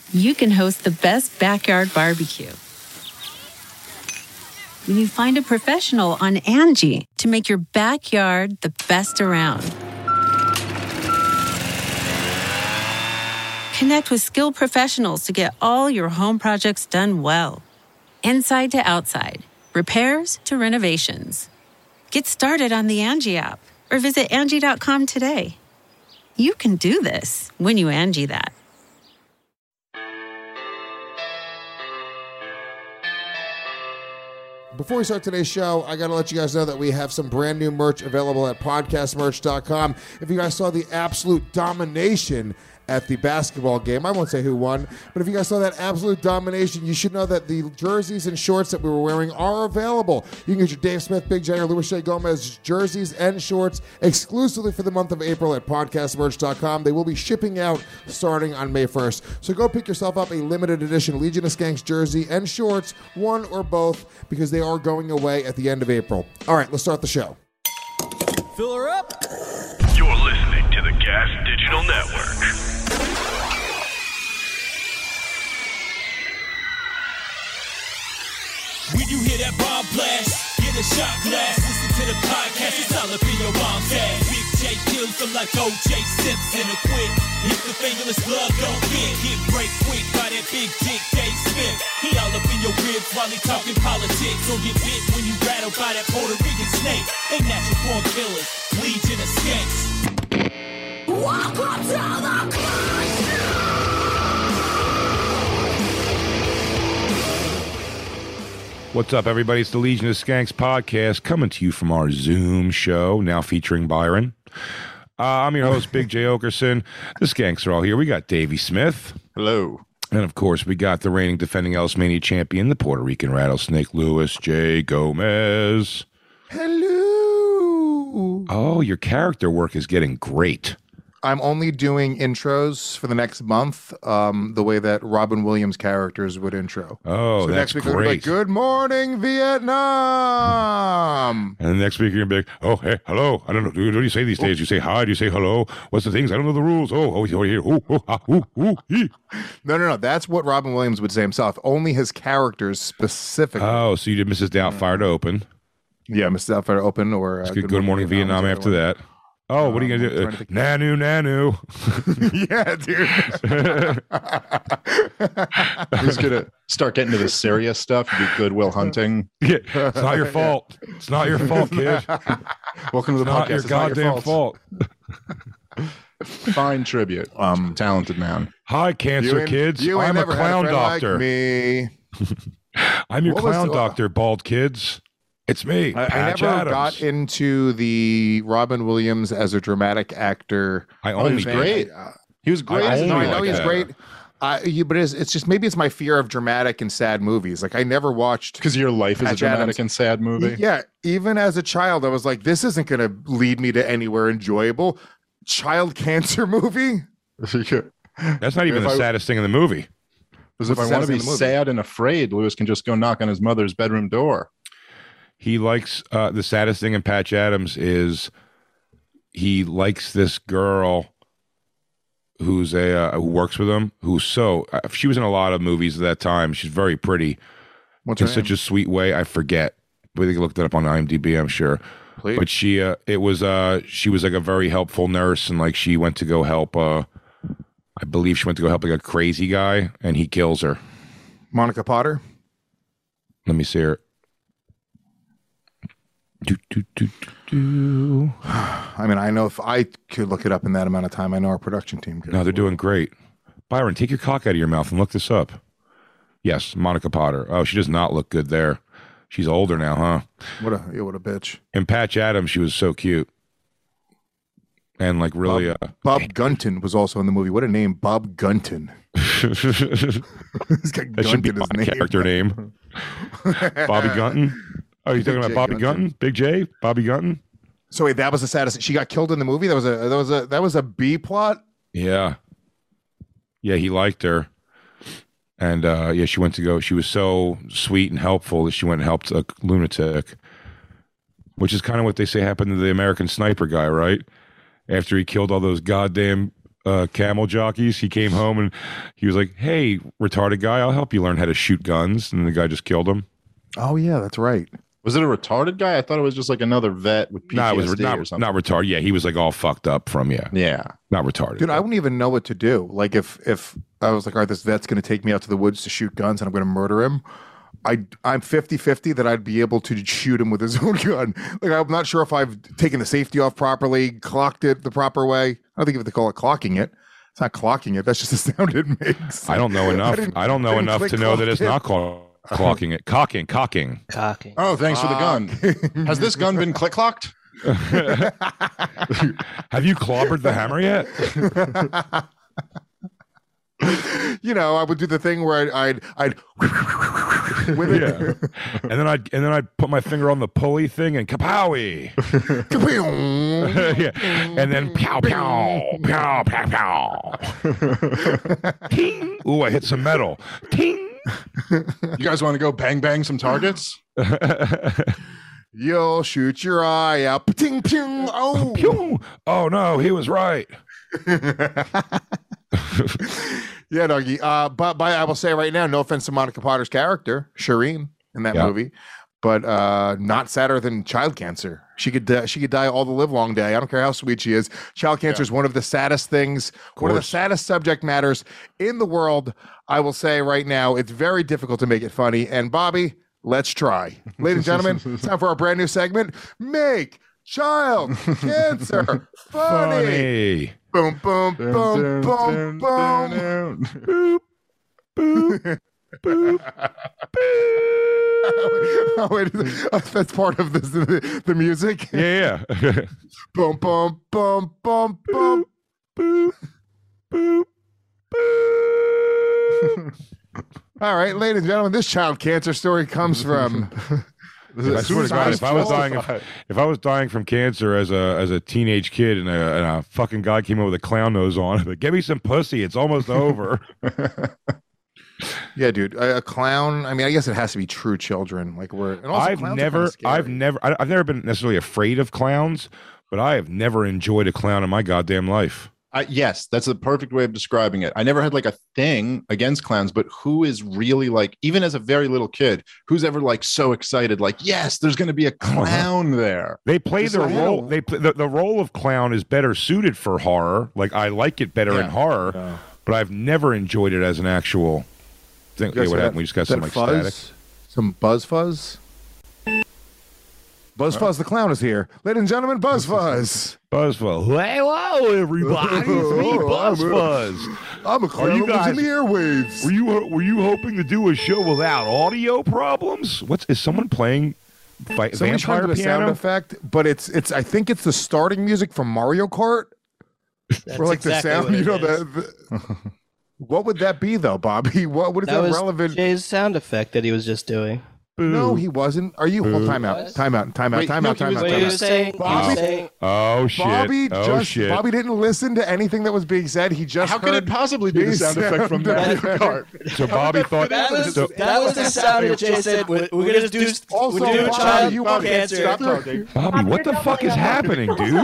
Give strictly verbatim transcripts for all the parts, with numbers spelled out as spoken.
you can host the best backyard barbecue. When you find a professional on Angie to make your backyard the best around. Connect with skilled professionals to get all your home projects done well. Inside to outside, repairs to renovations. Get started on the Angie app or visit Angie dot com today. You can do this when you Angie that. Before we start today's show, I got to let you guys know that we have some brand new merch available at podcast merch dot com. If you guys saw the absolute domination at the basketball game, I won't say who won, but if you guys saw that absolute domination, you should know that the jerseys and shorts that we were wearing are available. You can get your Dave Smith, Big J, or Luis J. Gomez jerseys and shorts exclusively for the month of April at podcast merch dot com. They will be shipping out starting on May first. So go pick yourself up a limited edition Legion of Skanks jersey and shorts, one or both, because they are going away at the end of April. All right, let's start the show. Fill her up. You're listening to the Gas Digital Network. When you hear that bomb blast, get a shot glass. Listen to the podcast, it's all up in your mom's ass. Big J kills them like O J Simpson or quit. If the fingerless glove don't fit, get break quick by that big dick Dave Smith. He all up in your ribs while he talking politics. Or get bit when you rattle by that Puerto Rican snake. They natural born killers, Legion of Skanks. Welcome to the club. What's up, everybody? It's the Legion of Skanks podcast coming to you from our Zoom show, now featuring Byron. Uh, I'm your host, Big J. Okerson. The Skanks are all here. We got Davey Smith. Hello. And, of course, we got the reigning defending Ellis Mania champion, the Puerto Rican rattlesnake, Luis J. Gomez. Hello. Oh, your character work is getting great. I'm only doing intros for the next month, um, the way that Robin Williams characters would intro. Oh, so that's next week great. We're like, good morning, Vietnam. And the next week you're going to be like, oh, hey, hello. I don't know. What do you say these days? You say hi? Do you say hello? What's the things? I don't know the rules. Oh, oh, oh here. Oh, oh, ah, ooh, ooh, ee. No, no, no. That's what Robin Williams would say himself. Only his characters specifically. Oh, so you did Missus Doubtfire to open. Yeah, Missus Doubtfire to open. Or uh, good, good Morning Vietnam, Vietnam after that. Oh, what are you going to do? Uh, nanu, nanu. Yeah, dude. Who's going to start getting to the serious stuff? Do Good Will Hunting. Yeah, it's not your fault. It's not your fault, kid. Welcome to the it's podcast. Not your it's goddamn not your fault. fault. Fine tribute. Um, talented man. Hi, cancer you kids. You I'm a never clown had a doctor. Like me. I'm your What clown was, uh, doctor, bald kids. It's me, I, I Patch never Adams. got into the Robin Williams as a dramatic actor. I only he was did. great. Uh, He was great. I as only no, an I know like he's that. great. I, you, but it's, it's just maybe it's my fear of dramatic and sad movies. Like I never watched because your life is Patch a dramatic Adams. and sad movie. Yeah, even as a child, I was like, this isn't going to lead me to anywhere enjoyable. Child cancer movie. That's not even If the I- saddest thing in the movie. Because if What's I the want to saddest be thing in the movie? sad and afraid, Lewis can just go knock on his mother's bedroom door. He likes uh, the saddest thing in Patch Adams is he likes this girl who's a uh, who works with him. Who's so uh, she was in a lot of movies at that time. She's very pretty What's in her such name? a sweet way. I forget, but they looked it up on IMDb. I'm sure. Please. But she, uh, it was, uh, she was like a very helpful nurse, and like she went to go help. Uh, I believe she went to go help like a crazy guy, and he kills her. Monica Potter. Let me see her. Do, do, do, do, do. I mean, I know if I could look it up in that amount of time, I know our production team could. No, they're doing great. Byron, take your cock out of your mouth and look this up. Yes, Monica Potter. Oh, she does not look good there. She's older now, huh? What a yeah, what a bitch. In Patch Adams, she was so cute. And like really... Bob, uh, Bob Gunton was also in the movie. What a name, Bob Gunton. He's got that should be Gunton my as name. character name. Bobby Gunton? Oh, you talking Big about J Bobby Gunton. Gunton? Big J? Bobby Gunton? So wait, that was the saddest. She got killed in the movie. That was a that was a that was a B plot. Yeah. Yeah, he liked her. And uh, yeah, she went to go. She was so sweet and helpful that she went and helped a lunatic, which is kind of what they say happened to the American Sniper guy, right? After he killed all those goddamn uh, camel jockeys. He came home and he was like, "Hey, retarded guy, I'll help you learn how to shoot guns." And the guy just killed him. Oh yeah, that's right. Was it a retarded guy? I thought it was just like another vet with P T S D No, it was or not, something. not retarded. Yeah, he was like all fucked up from yeah, Yeah. not retarded. Dude, I wouldn't even know what to do. Like if if I was like, all right, this vet's going to take me out to the woods to shoot guns and I'm going to murder him. I, I'm fifty-fifty that I'd be able to shoot him with his own gun. Like, I'm not sure if I've taken the safety off properly, clocked it the proper way. I don't think if they call it clocking it. It's not clocking it. That's just the sound it makes. I don't know enough. didn't- I, don't know didn't enough click to know that clock it's it. not called clocking it. Cocking, cocking. Cocking. Oh, thanks for the gun. Has this gun been click clocked? Have you clobbered the hammer yet? You know, I would do the thing where I'd, I'd, I'd with it. Yeah. And then I'd and then I'd put my finger on the pulley thing and kapowie. Yeah. And then pow pow pow pow pow. Ting. Ooh, I hit some metal. Ting. You guys want to go bang bang some targets? You'll shoot your eye out. Ping, ping. Oh, Pew. Oh no, he was right. yeah, doggy. Uh, but, but I will say right now, no offense to Monica Potter's character, Shireen, in that Yeah. movie, but uh, not sadder than child cancer. She could uh, she could die all the live long day. I don't care how sweet she is. Child cancer is one of the saddest things, one of the course. saddest subject matters in the world. I will say right now, it's very difficult to make it funny. And Bobby, let's try. Ladies and gentlemen, it's time for our brand new segment. Make child cancer funny. Funny. Boom, boom, boom, boom, boom. Boop. Boop. Boop. Oh, wait, oh, that's part of this, the, the music. Yeah, yeah. Boom, boom, boom, boom, boom. Boop. Boop. Boop. All right, ladies and gentlemen, this child cancer story comes from. I swear to God, if I was dying, of, if I was dying from cancer as a as a teenage kid, and a, and a fucking guy came over with a clown nose on, like, give me some pussy, it's almost over. Yeah, dude, a, a clown. I mean, I guess it has to be true children. Like we're. And also I've clowns are never, kinda scary. I've never, I- I've never been necessarily afraid of clowns, but I have never enjoyed a clown in my goddamn life. I, yes, that's the perfect way of describing it. I never had like a thing against clowns, but who is really like, even as a very little kid, who's ever like so excited, like, yes, there's going to be a clown there. They play Just their like, role. oh. They play, the, the role of clown is better suited for horror. Like I like it better in Yeah. horror, Yeah. but I've never enjoyed it as an actual thing. You guys Okay, what hear happened? that- We just got that some like fuzz? static. Some buzz fuzz. Buzz Fuzz the clown is here. Ladies and gentlemen, Buzz Fuzz. Buzz Fuzz. Hey, hello, everybody. It's me, Buzz Fuzz. I'm a clown you who lives in guys- the airwaves. Were you were you hoping to do a show without audio problems? What's is someone playing fi- Somebody's trying to vampire do a sound piano? effect, but it's it's. I think it's the starting music from Mario Kart. That's Or like exactly the sound, what you it know, is. the, the what would that be though, Bobby? What what is that, That was relevant? Jay's sound effect that he was just doing. No, he wasn't. Are you? Hold time out. Time out. Time out. Wait, Time no, out. he Time was- out. What Time he out. was saying, he Bobby- was saying, Oh shit! Bobby oh just shit! Bobby didn't listen to anything that was being said. He just How could heard it possibly be the Jay's sound effect from Mario effect. Kart? So Bobby thought. that was, so, that was the sound that Jay said, we're, we're going to do, Also, we're doing Bobby, child you want- cancer. stop talking. Bobby, what the fuck is happening, dude?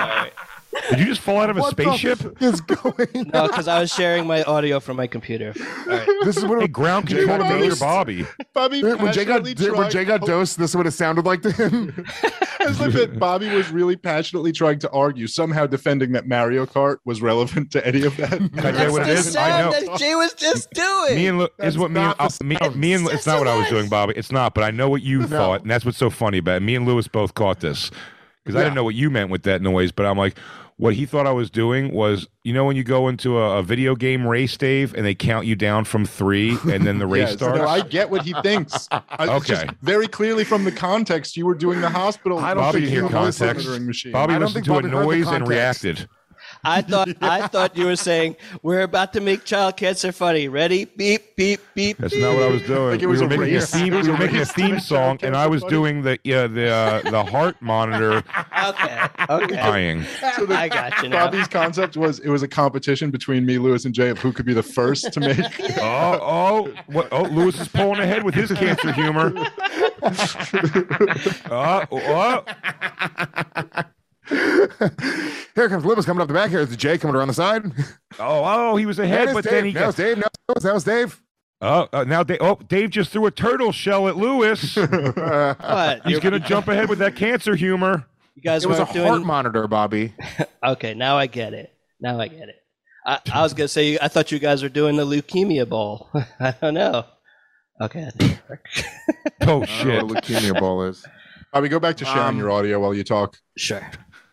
Did you just fall out of a What the spaceship? f- is going? No, because I was sharing my audio from my computer. All right. This is what Hey, it, ground control to Major Bobby. Bobby when Jay got passionately when Jay got tried- dosed. This is what it sounded like to him. As if that Bobby was really passionately trying to argue, somehow defending that Mario Kart was relevant to any of that. Can I tell you what it That's is? the I sound know. that Jay was just doing. Me and Lu- That's is what me and, not the uh, me, me and it's not what I was doing, Bobby. It's not, but I know what you thought, and that's what's so funny about it. Me and Lewis both caught this because I Yeah. didn't know what you meant with that noise, but I'm like, what he thought I was doing was, you know, when you go into a, a video game race, Dave, and they count you down from three, and then the race Yes, starts. no, I get what he thinks. I, it's just Okay. very clearly from the context, you were doing the hospital. I don't Bobby think didn't he hear listened. context. monitoring machine. Bobby I don't listened think to a Bobby heard the noise and context. reacted. I thought I thought you were saying we're about to make child cancer funny. Ready? Beep beep beep. That's beep. not what I was doing. Like it we was were a making a race. theme. It We was were a making a race to theme make song, child and I was cancer doing the uh, the uh, the heart monitor Okay. Okay. dying. So the- I got you now. Bobby's concept was it was a competition between me, Lewis, and Jay of who could be the first to make. Oh, oh, what, oh! Lewis is pulling ahead with his cancer humor. Uh, oh, Here comes Lewis coming up the back. Here's the Jay coming around the side. Oh, oh, he was ahead, That but is then Dave. he That was got. Dave. No, that was, that was Dave. Oh, uh, now Dave. Oh, Dave just threw a turtle shell at Lewis. What? He's gonna jump ahead with that cancer humor. You guys It was a weren't doing. heart monitor, Bobby. Okay, now I get it. Now I get it. I, I was gonna say I thought you guys were doing the leukemia bowl. I don't know. Okay. Oh I shit! don't know what leukemia ball is. Bobby, go back to sharing Um, your audio while you talk. Sure.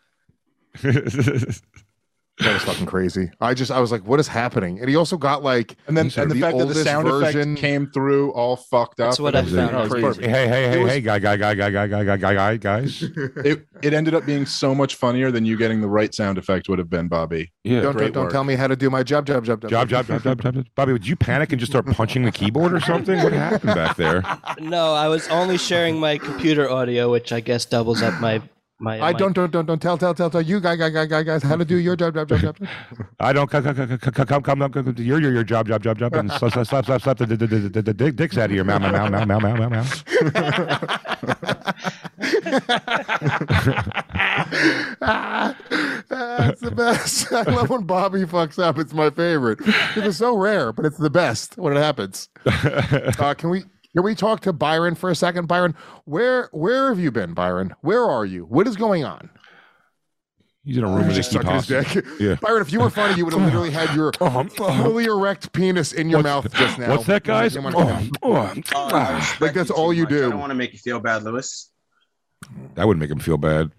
That was fucking crazy. I just, I was like, what is happening? And he also got like, And then sort and of the fact that the oldest sound version. effect came through all fucked up. That's what and I everything. found. Oh, it was Crazy. perfect. Hey, hey, hey, was- hey, guy, guy, guy, guy, guy, guy, guy, guy, guy, guys. It, it ended up being so much funnier than you getting the right sound effect would have been, Bobby. Yeah. don't great don't, don't work. tell me how to do my job, job, job, Job, job, job, job, job. Bobby, would you panic and just start punching the keyboard or something? What happened back there? No, I was only sharing my computer audio, which I guess doubles up my my. I my- don't, don't, don't, don't tell, tell, tell, tell you, guy, guy, guy, guy, guys, how to do your job, job, job, job. I don't come, come, come, come, come, come, come, come, your, your, your job, job, job, job, and slap, slap, slap, slap, slap the, the, the, the, the dick, dicks out of your mouth, mouth, mouth, mouth, mouth, mouth, mouth. That's the best. I love when Bobby fucks up. It's my favorite. It's so rare, but it's the best when it happens. Uh, can we can we talk to Byron for a second? Byron, where where have you been, Byron? Where are you? What is going on? He's in a room with a Just key sucking his posse. dick. Yeah. Byron, if you were funny, you would have literally had your fully erect penis in your mouth just now. What's that, guys? You wanna- Oh, oh, Oh, Like, that's all you much. I do. don't want to make you feel bad, Lewis. that would make him feel bad.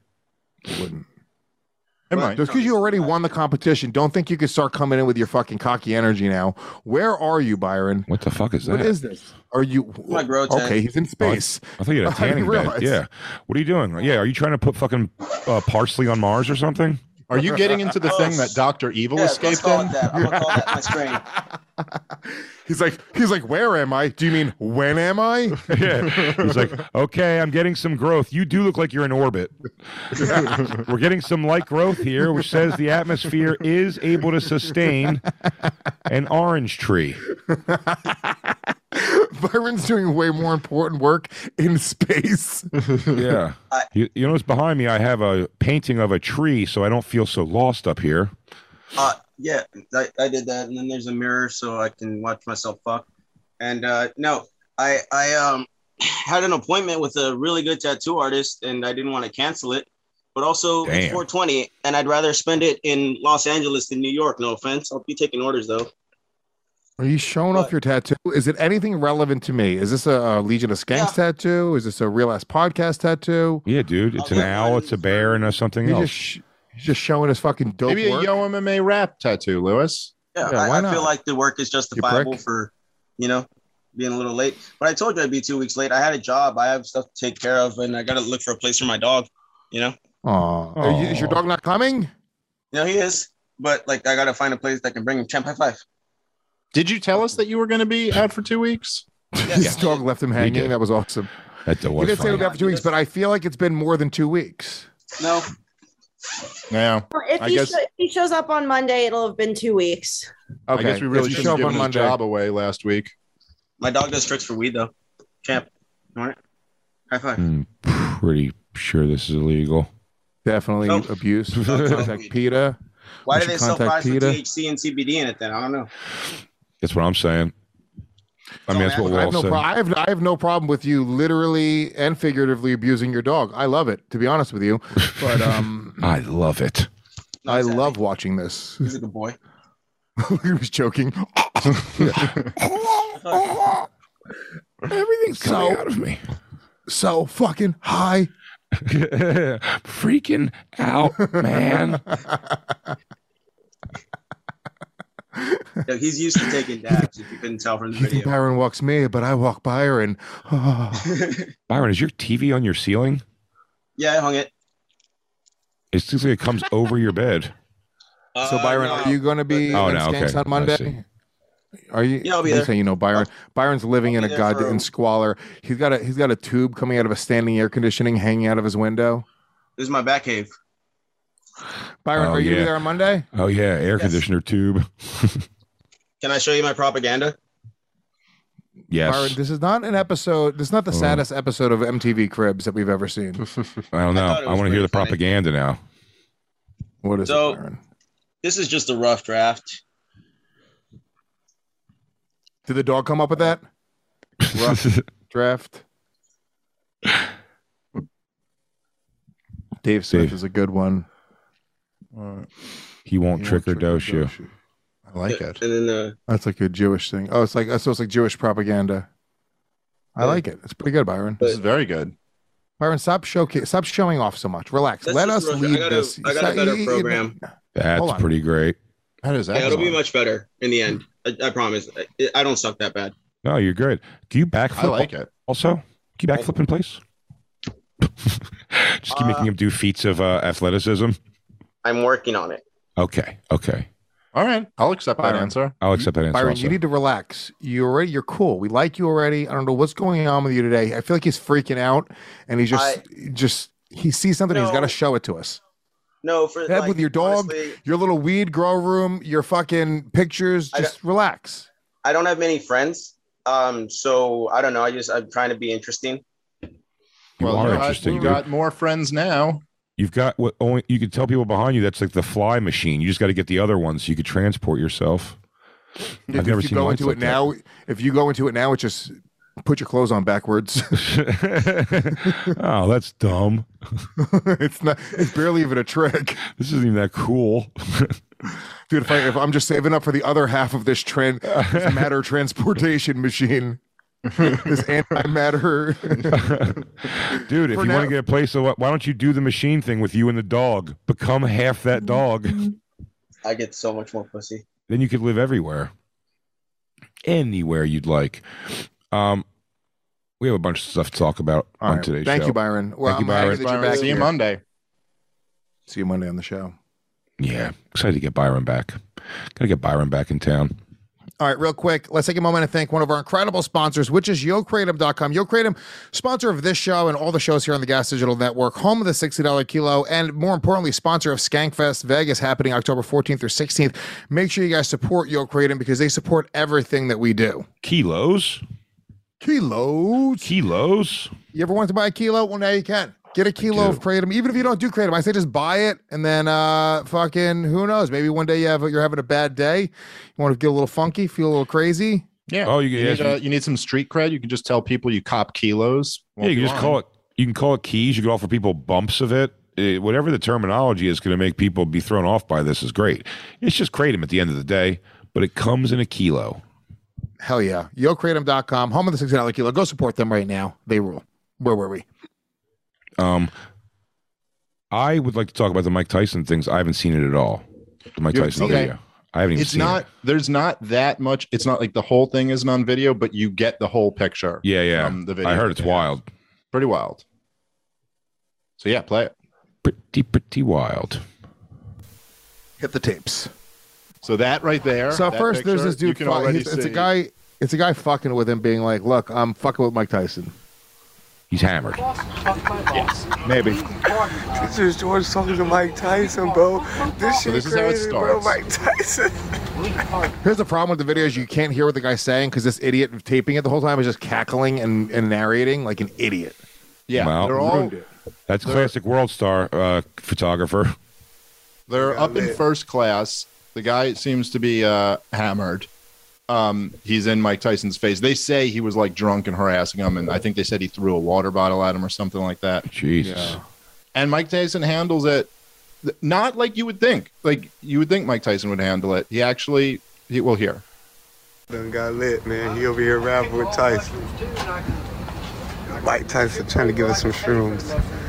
It might. Just because you already won the competition, don't think you could start coming in with your fucking cocky energy now. Where are you, Byron? What the fuck is that? What is this? Are you My grow tent. okay? He's in space. I thought you had a I didn't tanning bed. realize. Yeah. What are you doing? Yeah. Are you trying to put fucking uh, parsley on Mars or something? Are you getting into the thing that Doctor Evil Yeah, let's escaped call in? it that. I'm gonna call that my strain. He's like, he's like, where am I? Do you mean when am I? Yeah. He's like, okay, I'm getting some growth. You do look like you're in orbit. We're getting some light growth here, which says the atmosphere is able to sustain an orange tree. Byron's doing way more important work in space. Yeah. You, you notice behind me, I have a painting of a tree, so I don't feel so lost up here. Uh, yeah, I, I did that, and then there's a mirror so I can watch myself fuck. And uh, no, I I um had an appointment with a really good tattoo artist, and I didn't want to cancel it. But also, Damn. it's four twenty, and I'd rather spend it in Los Angeles than New York. No offense, I'll be taking orders though. Are you showing off What? your tattoo? Is it anything relevant to me? Is this a, a Legion of Skanks Yeah. tattoo? Is this a real ass podcast tattoo? Yeah, dude. It's Oh, an yeah. owl, it's a bear, and a something He's else. just sh- he's just showing his fucking dope Maybe a work. Yo M M A rap tattoo, Lewis. Yeah, Yeah, I, why I not? feel like the work is justifiable prick. for, you know, being a little late. But I told you I'd be two weeks late. I had a job. I have stuff to take care of, and I got to look for a place for my dog. You know, Aw. Are you- is your Aw. dog not coming? you know he is, but like I got to find a place that can bring him. Champ, high five. Did you tell us that you were going to be out for two weeks? His dog left him hanging. did. That was awesome. That He was did say funny. it after two weeks, but I feel like it's been more than two weeks. No, Yeah. If I he, guess- sho- if he shows up on Monday, it'll have been two weeks. Okay. I guess we really if you should show have up on given his Monday. job away last week. my dog does tricks for weed though. Champ, all right, high five. I'm pretty sure this is illegal. Definitely Nope. abuse. Nope. Contact PETA. Why We do they should sell contact fries with PETA. T H C and C B D in it? Then I don't know. That's what I'm saying. I mean, that's what I have, Walt no said. pro- I, have, I have no problem with you literally and figuratively abusing your dog. I love it, to be honest with you. But um, I love it. No, I he's love happy. watching this. He's a good boy. He was choking. Everything's coming So- out of me. So fucking high. Freaking out, man. Yeah, he's used to taking dabs. If you couldn't tell from the You think video. Byron walks me, but I walk Byron. Byron, is your T V on your ceiling? Yeah, I hung it. It seems like it comes over your bed. So Uh, Byron, no. are you going to be Oh, in no, Skanks okay. on I Monday? see. Are you? Yeah, I'll be you there. say you know Byron. Byron's living in I'll a be there goddamn for- in squalor. He's got a he's got a tube coming out of a standing air conditioning hanging out of his window. This is my back cave. Byron, Oh, are you gonna be yeah. there on Monday? Oh, yeah, air Yes. conditioner tube. Can I show you my propaganda? Yes. Byron, this is not an episode. This is not the Oh. saddest episode of M T V Cribs that we've ever seen. I don't know. I thought it I, was want to hear pretty the funny. propaganda now. What is so, it, Byron? This is just a rough draft. Did the dog come up with that? Rough draft. Dave Smith Dave. is a good one. Uh, He won't He trick or won't dose you. I like it. And then uh, That's like a Jewish thing. Oh, it's like so it's like Jewish propaganda. I Yeah. like it. It's pretty good, Byron. This is very good. Byron, stop showcase, stop showing off so much. Relax. That's Let just us Russia. I lead got a- this. I got a Stop- better you- you- program. That's Hold on. pretty great. That is yeah, it'll be excellent. much better in the end. I, I promise. I, I don't suck that bad. No, you're great. Can you backflip? I like it. Also, can you backflip in place? Just keep Uh, making him do feats of uh, athleticism. I'm working on it. Okay, okay. All right, I'll accept that Byron. answer. I'll accept that answer. Byron, also. you need to relax. You already, you're cool. We like you already. I don't know what's going on with you today. I feel like he's freaking out, and he's just, I- just he sees something. He's No. got to show it to us. No, for That like, with your dog, honestly, your little weed grow room, your fucking pictures. I Just relax. I don't have many friends. Um, so I don't know. I just I'm trying to be interesting. You well, are you got- interesting, you dude. got more friends now. You've got what only you can tell people behind you. That's like the fly machine. You just got to get the other ones so you could transport yourself. I've If, never if you seen go lights into like it now, if you go into it now, it just put your clothes on backwards. that. Oh, that's dumb. it's not. It's barely even a trick, This isn't even that cool. dude. If, I, if I'm just saving up for the other half of this trend, this matter transportation machine, this antimatter. Dude, if For you now- want to get a place, so why don't you do the machine thing with you and the dog? Become half that dog. I get so much more pussy. Then you could live everywhere, anywhere you'd like. Um, we have a bunch of stuff to talk about All on right. thank Thank show. you, Byron. Well, Thank you, I'm happy Byron. that you're Byron, back see you here. Monday. See you Monday on the show. Yeah, excited to get Byron back. Gotta get Byron back in town. All right, real quick, let's take a moment and thank one of our incredible sponsors, which is Yo Kratom dot com. Yo Kratom, sponsor of this show and all the shows here on the Gas Digital Network, home of the sixty dollars kilo, and more importantly, sponsor of Skankfest Vegas happening October fourteenth through sixteenth. Make sure you guys support Yo Kratom because they support everything that we do. Kilos, Kilos. kilos. You ever want to buy a kilo? Well, now you can. Get a kilo of kratom, even if you don't do kratom. I say just buy it, and then uh, fucking who knows? Maybe one day you have you're having a bad day, you want to get a little funky, feel a little crazy. Yeah. Oh, you you, can- need, yes, uh, you- you need some street cred. You can just tell people you cop kilos. Yeah, you can just call it. You can call it keys. You can offer people bumps of it. Eh, whatever the terminology is, going to make people be thrown off by this is great. It's just kratom at the end of the day, but it comes in a kilo. Hell yeah. Yo Kratom dot com, home of the sixty dollars kilo. Go support them right now. They rule. Where were we? Um, I would like to talk about the Mike Tyson things. I haven't seen it at all. The Mike You haven't Tyson seen it? video. I haven't even It's seen not. it. There's not that much. It's not like the whole thing isn't on video, but you get the whole picture. Yeah, yeah. from the video I heard that it's they have. wild. Pretty wild. So yeah, play it. Pretty, pretty wild. Hit the tapes. So that right there. So that first, there's picture, this dude. You can fu- already he's- it's a see- guy. It's a guy fucking with him, being like, "Look, I'm fucking with Mike Tyson." He's hammered. Maybe. This is George talking to Mike Tyson, bro. This So shit this is how it crazy, bro. starts. Mike Tyson. Here's the problem with the videos: you can't hear what the guy's saying because this idiot taping it the whole time is just cackling and, and narrating like an idiot. Yeah, Well, they're all Ruined it. That's classic world star uh, photographer. they're Yeah, up in lit. first class. The guy seems to be uh, hammered. Um, he's in Mike Tyson's face. They say he was like drunk and harassing him, and I think they said he threw a water bottle at him or something like that. Jesus. And Mike Tyson handles it th- not like you would think. Like you would think Mike Tyson would handle it. He actually, he, well, here. Done got lit, man. He over here rapping with Tyson. Mike Tyson trying to give us some shrooms.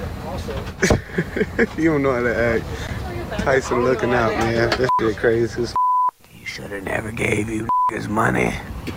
You don't know how to act. Tyson looking out, man. That shit crazy. as You should have never gave you niggas money.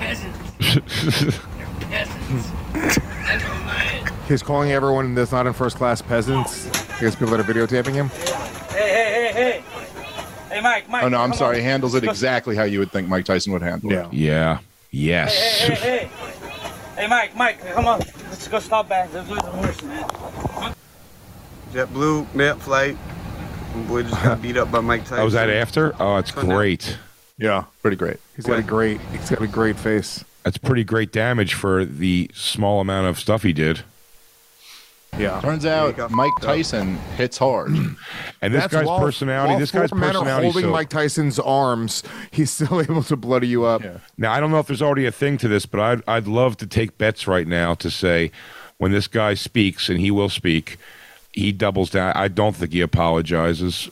He's calling everyone that's not in first class peasants. Because people that are videotaping him. Hey, hey, hey, hey. Hey, Mike, Mike. Oh no, I'm come sorry. on. He handles it exactly how you would think Mike Tyson would handle Yeah. it. Yeah. Yes. Hey, hey, hey, hey. Hey, Mike, Mike, come on. Let's go stop back. Let's lose the horse, man. JetBlue, net flight. My boy just got beat up by Mike Tyson. Oh, was that after? Oh, it's Turn out. great. Yeah. Pretty great. He's got a great. He's got a great face. That's pretty great damage for the small amount of stuff he did. Yeah. Turns He out got Mike fucked up. Tyson hits hard. And this That's guy's while- personality, while this guy's four men are personality. holding so, Mike Tyson's arms, he's still able to bloody you up. Now, I don't know if there's already a thing to this, but I'd, I'd love to take bets right now to say when this guy speaks, and he will speak, he doubles down. I don't think he apologizes.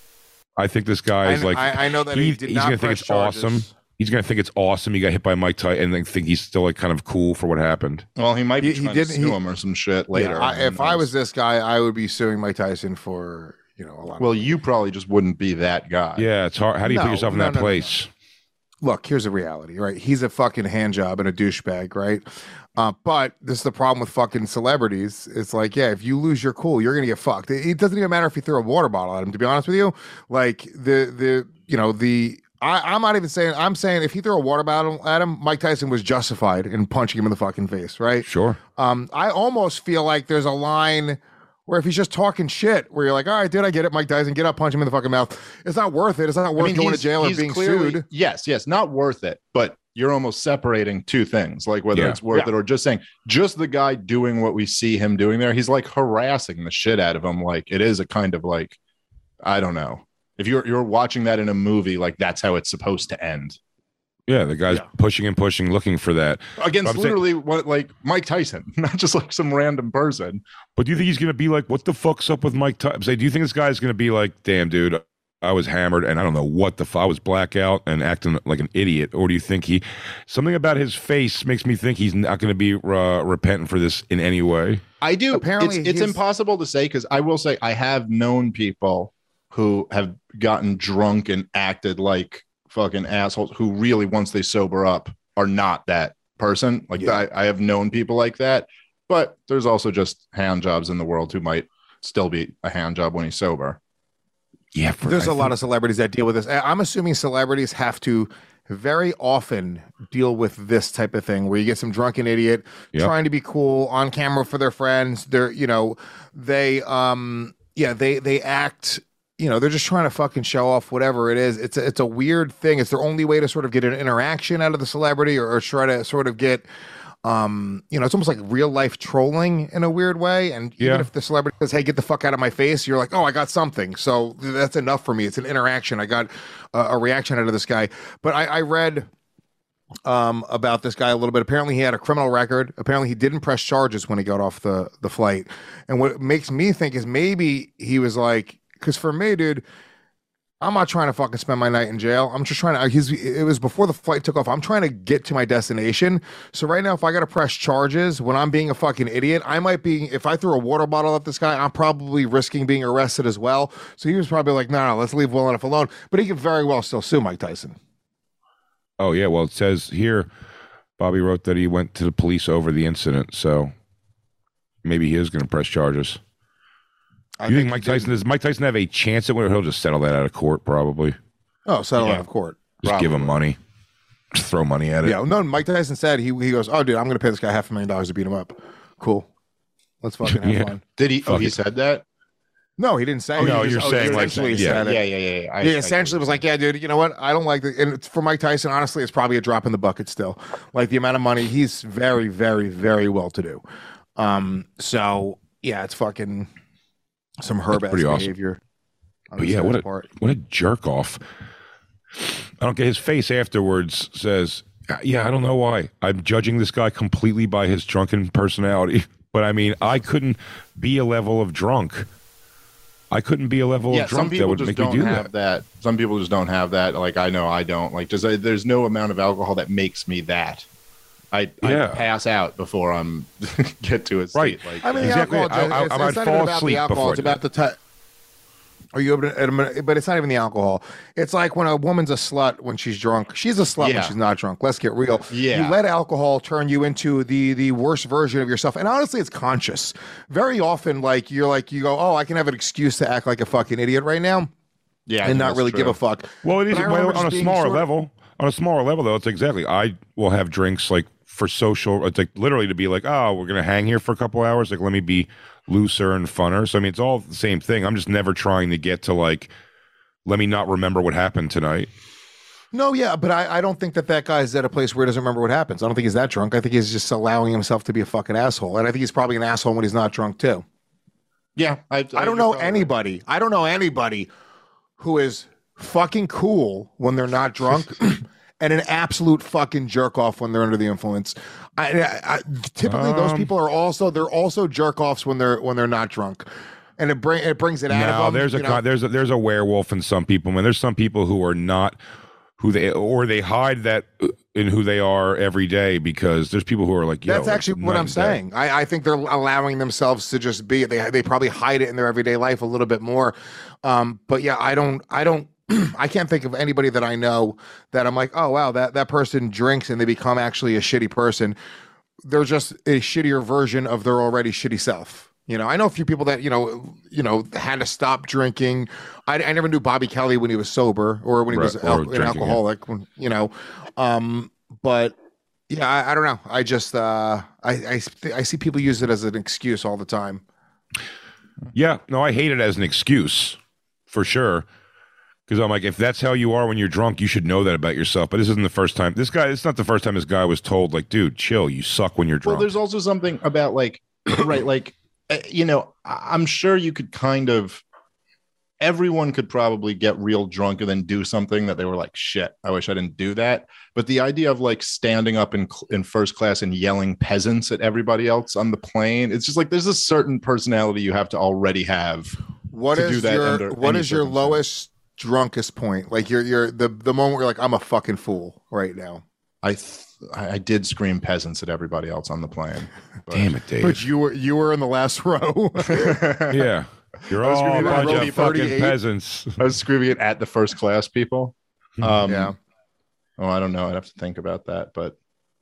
I think this guy is I- like, I- I know that he did he's not gonna think press it's charges. awesome. He's going to think it's awesome. He got hit by Mike Tyson and then think he's still like kind of cool for what happened. Well, he might be He- he trying did- to sue he- him or some shit later. Yeah, I, if I was this guy, I would be suing Mike Tyson for, you know, a lot. Well, you probably just wouldn't be that guy. Yeah, it's hard. How do you No, put yourself in no, that no, no, place? Look, here's the reality, right? He's a fucking hand job and a douchebag, right? Uh, but this is the problem with fucking celebrities. It's like, yeah, if you lose your cool, you're gonna get fucked. It, it doesn't even matter if you throw a water bottle at him. To be honest with you, like the the you know the. I, I'm not even saying. I'm saying if he threw a water bottle at him, Mike Tyson was justified in punching him in the fucking face, right? Sure. Um, I almost feel like there's a line where if he's just talking shit, where you're like, all right, dude, I get it, Mike Tyson, get up, punch him in the fucking mouth. It's not worth it. It's not worth I mean, going to he's- jail or he's being clearly- sued. Yes, yes, not worth it, but you're almost separating two things, like whether Yeah. it's worth Yeah. it or just saying, just the guy doing what we see him doing there, he's like harassing the shit out of him. Like it is a kind of like, I don't know. If you're you're watching that in a movie, like that's how it's supposed to end. Yeah, the guy's pushing and pushing, looking for that. Against I'm saying- literally what like Mike Tyson, not just like some random person. But do you think he's going to be like, what the fuck's up with Mike Tyson? Say, do you think this guy's going to be like, damn, dude, I was hammered and I don't know what the fuck, I was blackout and acting like an idiot? Or do you think he, something about his face makes me think he's not going to be uh, repentant for this in any way? I do. Apparently it's, it's he's- impossible to say because I will say I have known people who have gotten drunk and acted like fucking assholes who really, once they sober up, are not that person. Like Yeah. I, I have known people like that, but there's also just hand jobs in the world who might still be a hand job when he's sober. Yeah, for, There's a a lot of celebrities that deal with this. I- I'm assuming celebrities have to very often deal with this type of thing where you get some drunken idiot Yep. trying to be cool on camera for their friends. They're, you know, they, um, yeah, they, they act, you know, they're just trying to fucking show off whatever it is. It's a, it's a weird thing. It's their only way to sort of get an interaction out of the celebrity or, or try to sort of get, um, you know, it's almost like real life trolling in a weird way. And even Yeah. if the celebrity says, hey, get the fuck out of my face, you're like, oh, I got something. So th- that's enough for me. It's an interaction. I got uh, a reaction out of this guy. But I, I read um, about this guy a little bit. Apparently he had a criminal record. Apparently he didn't press charges when he got off the, the flight. And what makes me think is maybe he was like, because for me, dude, I'm not trying to fucking spend my night in jail. I'm just trying to, he's, it was before the flight took off. I'm trying to get to my destination. So right now, if I got to press charges when I'm being a fucking idiot, I might be, if I threw a water bottle at this guy, I'm probably risking being arrested as well. So he was probably like, no, no, let's leave well enough alone. But he could very well still sue Mike Tyson. Oh, yeah. Well, it says here, Bobby wrote that he went to the police over the incident. So maybe he is going to press charges. I you think, think Mike he Tyson, does Mike Tyson have a chance at winning? He'll just settle that out of court, probably. Oh, settle Yeah. out of court. Just give him money. Just throw money at it. Yeah, no, Mike Tyson said, he, he goes, oh, dude, I'm going to pay this guy half a million dollars to beat him up. Cool. Let's fucking have Yeah. fun. Did he? Oh, Fuck he it. said that. No, he didn't say. Oh, it. no, He you're just- saying, like, essentially yeah. said it. Yeah, yeah, yeah. yeah. I, He I- essentially was like, yeah, dude, you know what? I don't like the, and it's, for Mike Tyson, honestly, it's probably a drop in the bucket still. Like the amount of money, he's very, very, very well to do. Um, so yeah, it's fucking some herb ass pretty awesome. behavior. on But this yeah, guy's what a part. what a jerk off. I don't get his face afterwards says, yeah, I don't know why. I'm judging this guy completely by his drunken personality. But I mean, I couldn't be a level of drunk. I couldn't be a level yeah, of some drunk that people would just make don't me do have that. that. Some people just don't have that. Like I know I don't. Like just uh, there's no amount of alcohol that makes me that. I Yeah. I pass out before I'm get to a state. Right. Like I mean, that. Exactly. the alcohol, I- I- it's, I might it's not fall even about asleep the alcohol. before It's I do about the time. Are you able to, but it's not even the alcohol. It's like when a woman's a slut when she's drunk. She's a slut Yeah. when she's not drunk. Let's get real. Yeah. You let alcohol turn you into the the worst version of yourself. And honestly, it's conscious. Very often, like you're like, you go, oh, I can have an excuse to act like a fucking idiot right now yeah, I and think not that's really true. give a fuck. Well, it is But I well, remember on a just being smaller sort of- level. On a smaller level, though, it's exactly. I will have drinks like for social. It's like literally to be like, oh, we're gonna hang here for a couple hours. Like, let me be looser and funner. So I mean, it's all the same thing. I'm just never trying to get to like, let me not remember what happened tonight. No, yeah, but I, I don't think that that guy's at a place where he doesn't remember what happens. I don't think he's that drunk. I think he's just allowing himself to be a fucking asshole. And I think he's probably an asshole when he's not drunk, too. Yeah, I, I, I don't know anybody. I don't know anybody who is fucking cool when they're not drunk and an absolute fucking jerk off when they're under the influence. I, I, I typically Um, those people are also they're also jerk offs when they're when they're not drunk, and it bring it brings it out No, of them. there's a you know? con- there's a there's a werewolf in some people. Man, there's some people who are not who they or they hide that in who they are every day because there's people who are like, yo, That's like, actually what night I'm and day. saying. I, I think they're allowing themselves to just be. They they probably hide it in their everyday life a little bit more. Um, but yeah, I don't. I don't. I can't think of anybody that I know that I'm like, oh wow, that that person drinks and they become actually a shitty person. They're just a shittier version of their already shitty self. You know, I know a few people that you know, you know, had to stop drinking. I, I never knew Bobby Kelly when he was sober or when he Right, was or al- an drinking, yeah. alcoholic. When, you know, um, but yeah, I, I don't know. I just uh, I I, I see people use it as an excuse all the time. Yeah, no, I hate it as an excuse for sure. Because I'm like, if that's how you are when you're drunk, you should know that about yourself. But this isn't the first time. This guy, it's not the first time this guy was told, like, dude, chill, you suck when you're Well, drunk. there's also something about like, right, like, uh, you know, I- I'm sure you could kind of, everyone could probably get real drunk and then do something that they were like, shit, I wish I didn't do that. But the idea of like standing up in cl- in first class and yelling peasants at everybody else on the plane, it's just like there's a certain personality you have to already have. What to is do that your under what any is your circumstance. lowest drunkest point? Like you're you're the the moment where you're like, I'm a fucking fool right now. I th- I I did scream peasants at everybody else on the plane. But, Damn it, Dave. But you were you were in the last row. Yeah. You're I was all a screaming at bunch row of fucking thirty-eight. peasants. I was screaming it at the first class people. Um, Yeah. Oh, I don't know. I'd have to think about that. But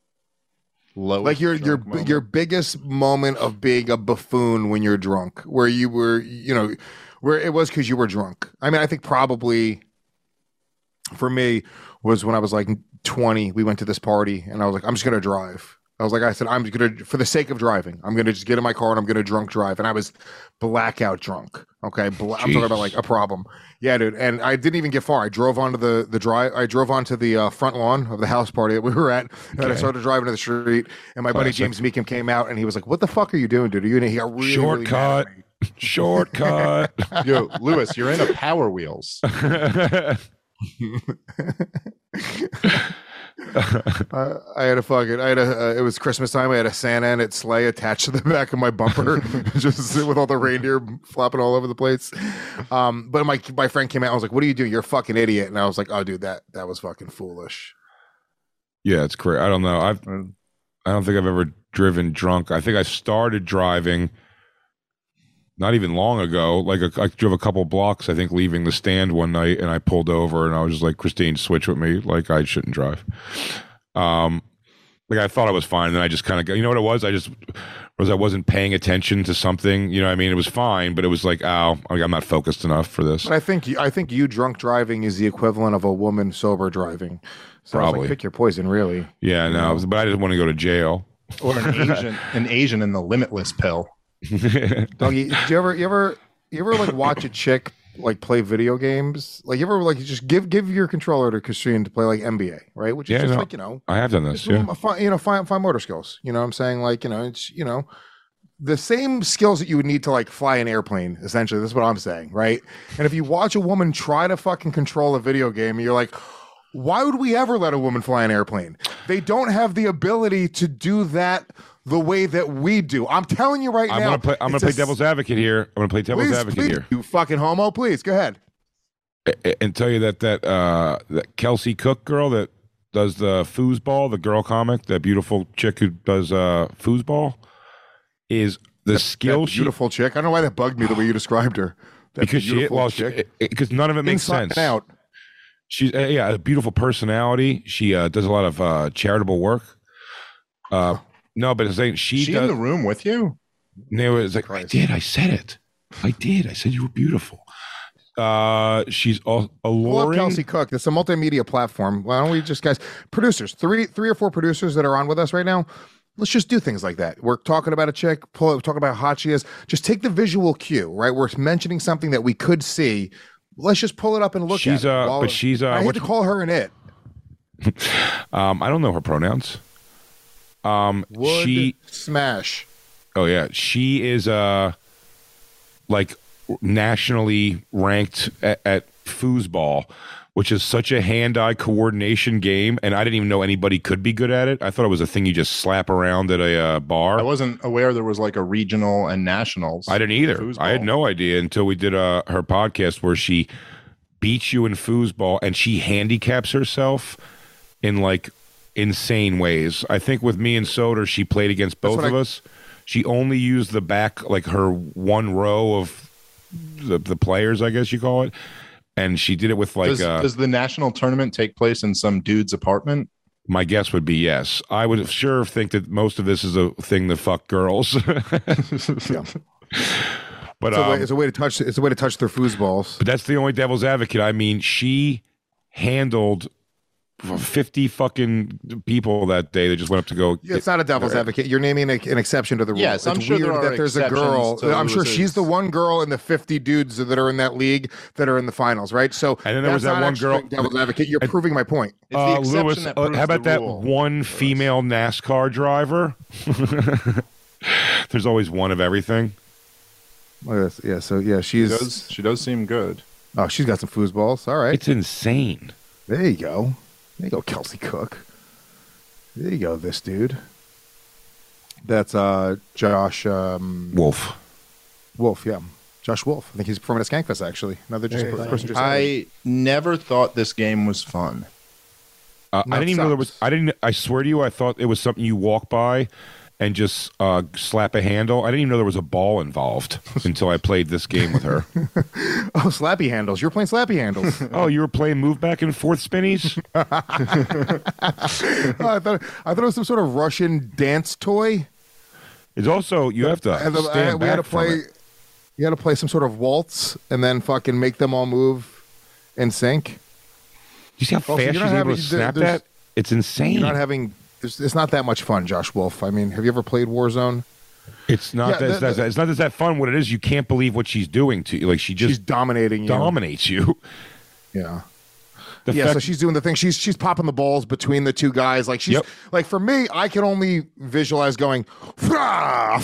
low, Like your your your biggest moment of being a buffoon when you're drunk, where you were, you know, where it was because you were drunk. I mean, I think probably for me was when I was like twenty. We went to this party, and I was like, I'm just gonna drive. I was like, I said, I'm gonna, for the sake of driving, I'm gonna just get in my car and I'm gonna drunk drive. And I was blackout drunk. Okay, Bla- I'm talking about like a problem. Yeah, dude. And I didn't even get far. I drove onto the the drive. I drove onto the uh, front lawn of the house party that we were at, and I Okay. started driving to the street. And my buddy Classic. James Meekum came out, and he was like, "What the fuck are you doing, dude? Are you?" And he got really really mad Shortcut. at me. Shortcut. Yo, Lewis, you're in a Power Wheels. Uh, I had a fucking, I had a, uh, it was Christmas time. I had a Santa and its sleigh attached to the back of my bumper, just with all the reindeer flopping all over the place. Um, but my my friend came out. I was like, "What are you doing? You're a fucking idiot!" And I was like, "Oh, dude, that that was fucking foolish." Yeah, it's crazy. I don't know. I've I don't think I've ever driven drunk. I think I started driving not even long ago. Like a, I drove a couple blocks, I think, leaving the stand one night, and I pulled over, and I was just like, "Christine, switch with me." Like I shouldn't drive. Um, like I thought I was fine, and then I just kind of, you know what it was? I just was I wasn't paying attention to something. You know what I mean? It was fine, but it was like, ow, like, I'm not focused enough for this. But I think you, I think you drunk driving is the equivalent of a woman sober driving. So I was Probably. like, pick your poison, really. Yeah, no, but I just want to go to jail. Or an Asian, an Asian in the Limitless pill. Doggy, do you ever, you ever, you ever like watch a chick like play video games? Like you ever like just give give your controller to Christine to play like N B A, right? Which is Yeah, just no, like you know, I have done this. just, Yeah. fi- you know, fine, fine motor skills. You know what I'm saying? Like, you know, it's, you know, the same skills that you would need to like fly an airplane, essentially. That's what I'm saying, right? And if you watch a woman try to fucking control a video game, you're like, why would we ever let a woman fly an airplane? They don't have the ability to do that the way that we do. I'm telling you right I'm now. gonna play. I'm gonna it's play a- devil's advocate here. I'm gonna play devil's Please, advocate please, here, you fucking homo. Please go ahead. A- and tell you that that uh, that Kelsey Cook girl that does the foosball, the girl comic, that beautiful chick who does uh, foosball, is the skill That she beautiful chick. I don't know why that bugged me the way you described her. That because she beautiful well chick. because none of it makes Inside sense. and out. She's uh, yeah, a beautiful personality. She uh, does a lot of uh, charitable work. Uh, no, but it's like she, Is she does. in the room with you? No, it's like I did. I said it. I did. I said you were beautiful. Uh, she's all Pull up alluring. Kelsey Cook. It's a multimedia platform. Why don't we just, guys, producers, three, three or four producers that are on with us right now. Let's just do things like that. We're talking about a chick, pull talking about how hot she is. Just take the visual cue, right? We're mentioning something that we could see. Let's just pull it up and look She's, at it. uh, While- but she's, uh, I hate what- to call her an it. Um, I don't know her pronouns. Um, Would she. smash. Oh yeah, she is uh like nationally ranked at, at foosball, which is such a hand-eye coordination game, and I didn't even know anybody could be good at it. I thought it was a thing you just slap around at a uh, bar. I wasn't aware there was like a regional and nationals. I didn't either. foosball. I had no idea until we did uh, her podcast where she beats you in foosball, and she handicaps herself in like insane ways. I think with me and Soder, she played against both of I- us. She only used the back, like her one row of the, the players, I guess you call it. And she did it with like. Does, uh, does the national tournament take place in some dude's apartment? My guess would be yes. I would sure think that most of this is a thing to fuck girls. Yeah. But It's a, way, um, it's a way to touch. It's a way to touch their foosballs. but that's the only devil's advocate. I mean, she handled fifty fucking people that day that just went up to go. Yeah, it's not a devil's advocate. You're naming a, an exception to the rule. Yes, it's I'm sure weird there are that there's a girl. exceptions to I'm sure losers. she's the one girl in the fifty dudes that are in that league that are in the finals, right? So And then there was that's that not one actually girl- Devil's advocate. You're and- proving my point. It's the Uh, exception Lewis, that uh, proves how about the that rule. one female NASCAR driver? There's always one of everything. Look at this. Yeah. So yeah, She she's. does, she does seem good. Oh, she's got some foosballs. All right. It's insane. There you go. There you go, Kelsey Cook. There you go, this dude. That's uh Josh um, Wolf. Wolf, yeah. Josh Wolf. I think he's performing at Skankfest, actually. Another just Very person just I never thought this game was fun. Uh, I That didn't even know there was. sucks. I didn't. I swear to you, I thought it was something you walk by and just uh, slap a handle. I didn't even know there was a ball involved until I played this game with her. Oh, slappy handles. You're playing slappy handles. Oh, you were playing move back and forth spinnies? Oh, I thought I thought it was some sort of Russian dance toy. It's also you have to And the- stand I- we back had to from play. it. You had to play some sort of waltz and then fucking make them all move in sync. You see how Also, fast you're she's not able having- to snap there's- that? It's insane. You're not having. There's, it's not that much fun, Josh Wolf. I mean, have you ever played Warzone? It's not Yeah, that, the- it's, not that- it's not that, that fun. What it is, you can't believe what she's doing to you. Like she She's just dominating you. dominates you. Yeah. The yeah, fact- so she's doing the thing. She's she's popping the balls between the two guys. Like she's Yep. like for me, I can only visualize going. I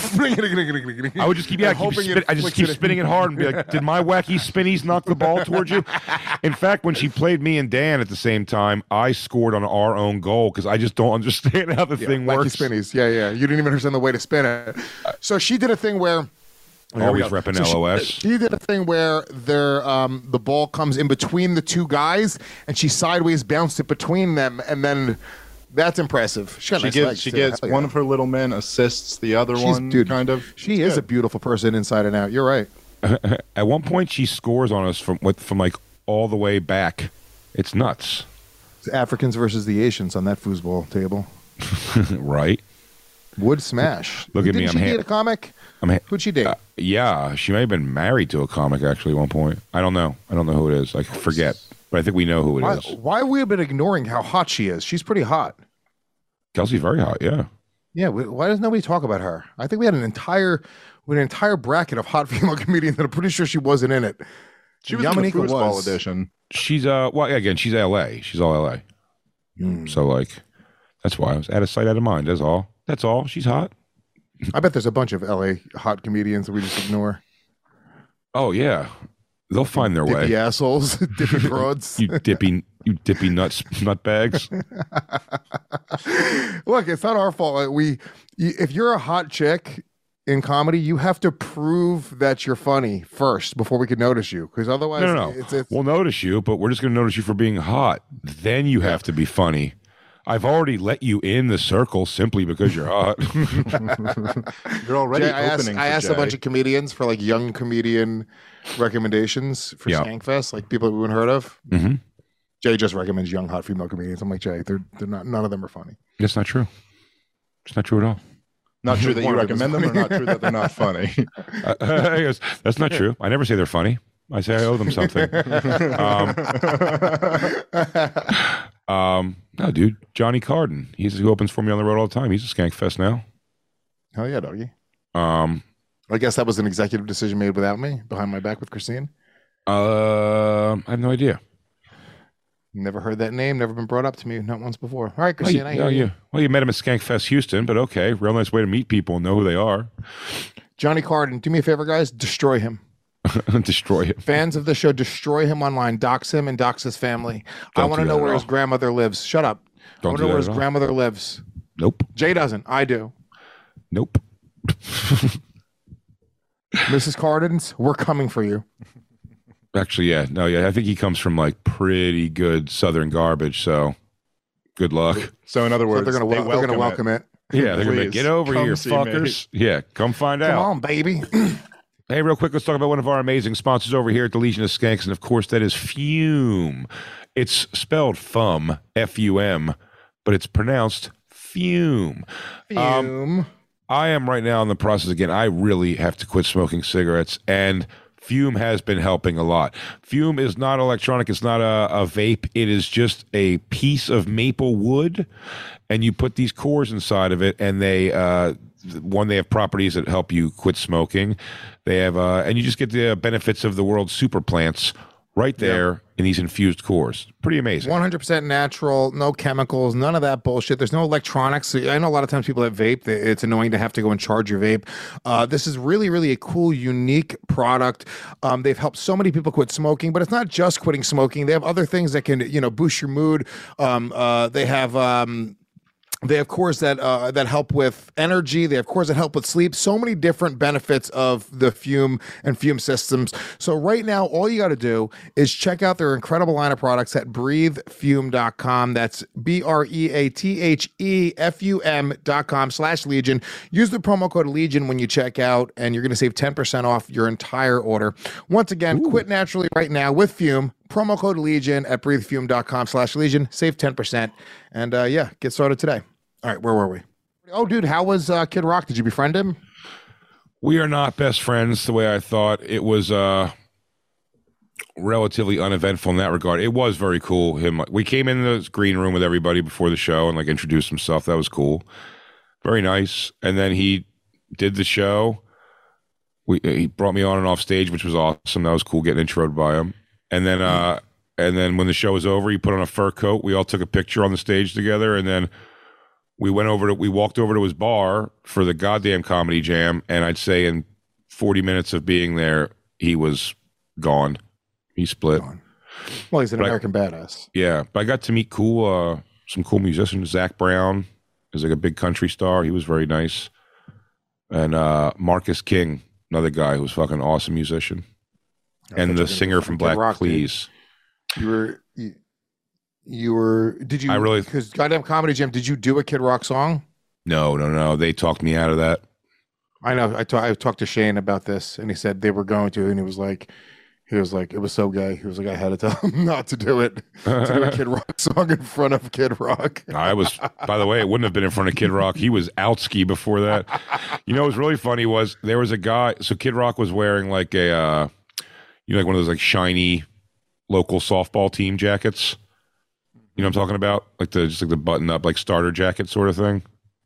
I would just keep yeah, I, keep spin, I just keep spinning it hard and be like, "Did my wacky spinnies knock the ball towards you?" In fact, when she played me and Dan at the same time, I scored on our own goal because I just don't understand how the thing wacky works. spinnies. Yeah, yeah. You didn't even understand the way to spin it. So she did a thing where. Here we Always go. repping So she- L O S. She, did a thing where there, um, the ball comes in between the two guys, and she sideways bounced it between them, and then that's impressive. She, got She nice gives legs, she too. gives Hell one yeah. of her little men assists the other She's- one. dude, kind of. She She's is a good. beautiful person inside and out. You're right. At one point, she scores on us from with from like all the way back. It's nuts, It's Africans versus the Asians on that foosball table. right? Would smash. Look at me, Didn't I'm she ha- date a comic? I'm ha- Who'd she date? Uh, yeah, she may have been married to a comic actually at one point. I don't know. I don't know who it is. I forget, but I think we know who it why, is. why have we been ignoring how hot she is? She's pretty hot. Kelsey's very hot. Yeah. Yeah, we, why does nobody talk about her? I think we had an entire we had an entire bracket of hot female comedians that I'm pretty sure she wasn't in it. She was in the Yamanika foosball was. edition. She's uh well again she's L A. She's all L A. Hmm. So like that's why I was out of sight, out of mind. That's all. That's all. She's hot. I bet there's a bunch of L A hot comedians that we just ignore. Oh yeah, they'll find their Dippy way. assholes, dippy broads. You dippy you dippy nuts nut bags. Look, it's not our fault. Like, we, you, if you're a hot chick in comedy, you have to prove that you're funny first before we can notice you. Because otherwise, No, no, no. it's, it's We'll notice you, but we're just going to notice you for being hot. Then you have to be funny. I've already let you in the circle simply because you're hot. You're already Jay, I asked, opening. I for asked a Jay. bunch of comedians for like young comedian recommendations for Yeah. Skankfest, like people we haven't heard of. hmm Jay just recommends young hot female comedians. I'm like, Jay, they're they're not. None of them are funny. That's not true. It's not true at all. Not true that you One of them is recommend them, or funny. not true that they're not funny. Uh, he goes, that's not true. I never say they're funny. I say I owe them something. um, um, no, dude, Johnny Carden. He's who opens for me on the road all the time. He's a Skankfest now. Hell yeah, doggy. Um, I guess that was an executive decision made without me, behind my back with Christine. uh, I have no idea. Never heard that name. Never been brought up to me. Not once before. All right, Well, you, Christine. I hear oh, you. yeah. Well, you met him at Skankfest Houston, but okay, real nice way to meet people and know who they are. Johnny Carden. Do me a favor, guys. Destroy him. Destroy him. Fans of the show, destroy him online, dox him, and dox his family. I Don't want to do know that where at his all. grandmother lives. Shut up. Don't I want do to know that where his at all. grandmother lives. Nope. Jay doesn't. I do. Nope. Missus Cardens, we're coming for you. Actually, yeah. No, yeah. I think he comes from like pretty good Southern garbage. So good luck. So in other So words, they're going to they they're going to welcome it. Yeah, they're gonna be, Please, get over come here, see me. fuckers. Yeah, come find Come out. on, baby. Hey, real quick, let's talk about one of our amazing sponsors over here at the Legion of Skanks, and of course, that is Fume. It's spelled Fum, F U M, but it's pronounced Fume. Um, Fume. I am right now in the process again. I really have to quit smoking cigarettes, and Fume has been helping a lot. Fume is not electronic. It's not a, a vape. It is just a piece of maple wood, and you put these cores inside of it, and they uh, one they have properties that help you quit smoking. They have, uh, and you just get the benefits of the world's super plants right there in these infused cores. Pretty amazing. one hundred percent natural, no chemicals, none of that bullshit. There's no electronics. I know a lot of times people that vape, they- it's annoying to have to go and charge your vape. Uh, this is really, really a cool, unique product. Um, they've helped so many people quit smoking, but it's not just quitting smoking. They have other things that can, you know, boost your mood. Um, uh, they have... Um, They have cores that uh, that help with energy. They have cores that help with sleep. So many different benefits of the Fume and Fume systems. So right now, all you got to do is check out their incredible line of products at breathe fume dot com. That's B R E A T H E F U M dot com slash Legion. Use the promo code Legion when you check out, and you're going to save ten percent off your entire order. Once again, Ooh. Quit naturally right now with Fume. Promo code Legion at breathe fume dot com slash Legion. Save ten percent. And uh, yeah, get started today. All right, where were we? Oh, dude, how was uh, Kid Rock? Did you befriend him? We are not best friends the way I thought. It was uh, relatively uneventful in that regard. It was very cool. Him, we came in the green room with everybody before the show and like introduced himself. That was cool. Very nice. And then he did the show. We he brought me on and off stage, which was awesome. That was cool getting introed by him. And then uh, and then when the show was over, he put on a fur coat. We all took a picture on the stage together, and then we went over to we walked over to his bar for the goddamn comedy jam. And I'd say in forty minutes of being there, he was gone. He split. Gone. Well, he's an But I- American badass. Yeah, but I got to meet cool, uh, some cool musicians. Zach Brown is like a big country star. He was very nice. And uh, Marcus King, another guy who was fucking awesome musician. I And thought you the were gonna singer go from Kid Black Rock, dude. Please. You were, you, you were, did you, I really- because goddamn Comedy Jam, did you do a Kid Rock song? No, no, no. They talked me out of that. I know. I ta- I talked to Shane about this, and he said they were going to, and he was like, he was like, it was so gay. He was like, I had to tell him not to do it, to do a Kid Rock song in front of Kid Rock. I was, by the way, it wouldn't have been in front of Kid Rock. He was out ski before that. You know what was really funny was there was a guy, so Kid Rock was wearing like a, uh, you know, like one of those like shiny local softball team jackets. You know what I'm talking about? Like the, just like the button up, like starter jacket sort of thing.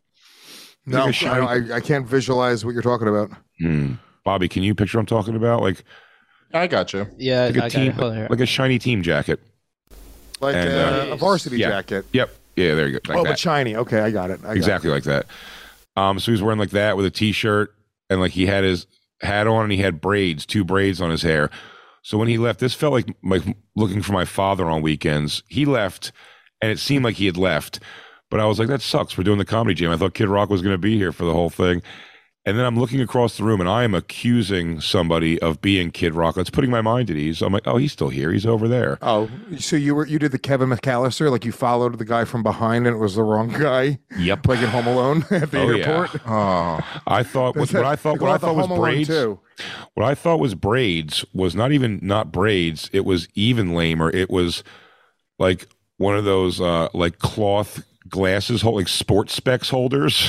It's No, like a I, shiny- I, I can't visualize what you're talking about. Hmm. Bobby, can you picture what I'm talking about? Like, I got you. Yeah, like a I team, got it. Hold on here. like a shiny team jacket. Like And, uh, uh, a varsity yeah. jacket. Yep. Yeah, there you go. Like oh, that. but shiny. Okay, I got it. I got Exactly like that. Um, so he was wearing like that with a t-shirt, and like he had his hat on, and he had braids, two braids on his hair. So when he left, this felt like like looking for my father on weekends. He left, and it seemed like he had left, but I was like, that sucks. We're doing the comedy jam. I thought Kid Rock was going to be here for the whole thing. And then I'm looking across the room, and I am accusing somebody of being Kid Rock. It's putting my mind at ease. I'm like, oh, he's still here. He's over there. Oh, so you were you did the Kevin McAllister, like you followed the guy from behind, and it was the wrong guy. Yep. Like in Home Alone at the Oh, airport. yeah. I thought what, what I thought They what I call it the thought was Home Alone braids. too. What I thought was braids was not even not braids. It was even lamer. It was like one of those uh, like cloth glasses, hold, like sports specs holders.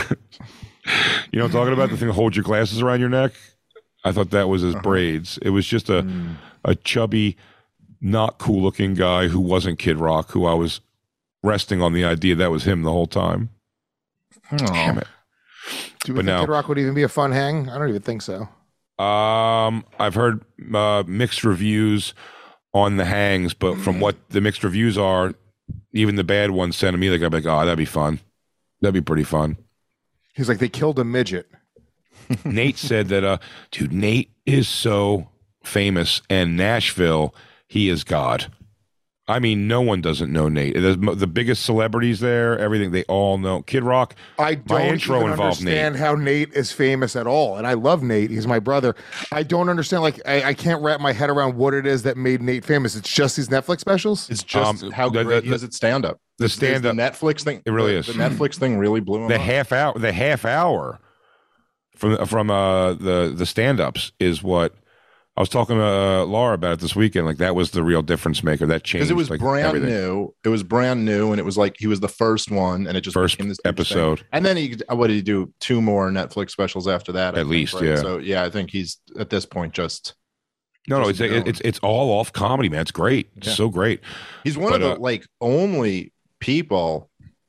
You know what I'm talking about? The thing that holds your glasses around your neck. I thought that was his braids. It was just a Mm. a chubby, not cool looking guy who wasn't Kid Rock, who I was resting on the idea that was him the whole time. Damn it. Do we But think now- Kid Rock would even be a fun hang? I don't even think so. Um, I've heard uh, mixed reviews on the hangs, but from what the mixed reviews are, even the bad ones sent to me, like I'm like, oh, that'd be fun. That'd be pretty fun. He's like, they killed a midget. Nate said that, uh, dude, Nate is so famous, and Nashville, he is God. I mean, no one doesn't know Nate. There's mo- the biggest celebrities there, everything, they all know. Kid Rock, I my don't intro even involved understand Nate. how Nate is famous at all, and I love Nate. He's my brother. I don't understand. Like, I, I can't wrap my head around what it is that made Nate famous. It's just these Netflix specials. It's just Um, how the- great the- he is at stand up. the stand-up- the Netflix thing. It really the, is. The Netflix thing really blew him The up. half hour, the half hour from from uh, the the stand-ups is what I was talking to uh, Laura about it this weekend. Like that was the real difference maker. That changed Because it was like, brand everything. new. It was brand new, and it was like he was the first one, and it just First became this huge episode. thing. And then he, what did he do? Two more Netflix specials after that, I At think, least, right? yeah. So yeah, I think he's at this point just. No, no, just it's known. it's it's all off comedy, man. It's great. It's Yeah. so great. He's one But, of the uh, like only people.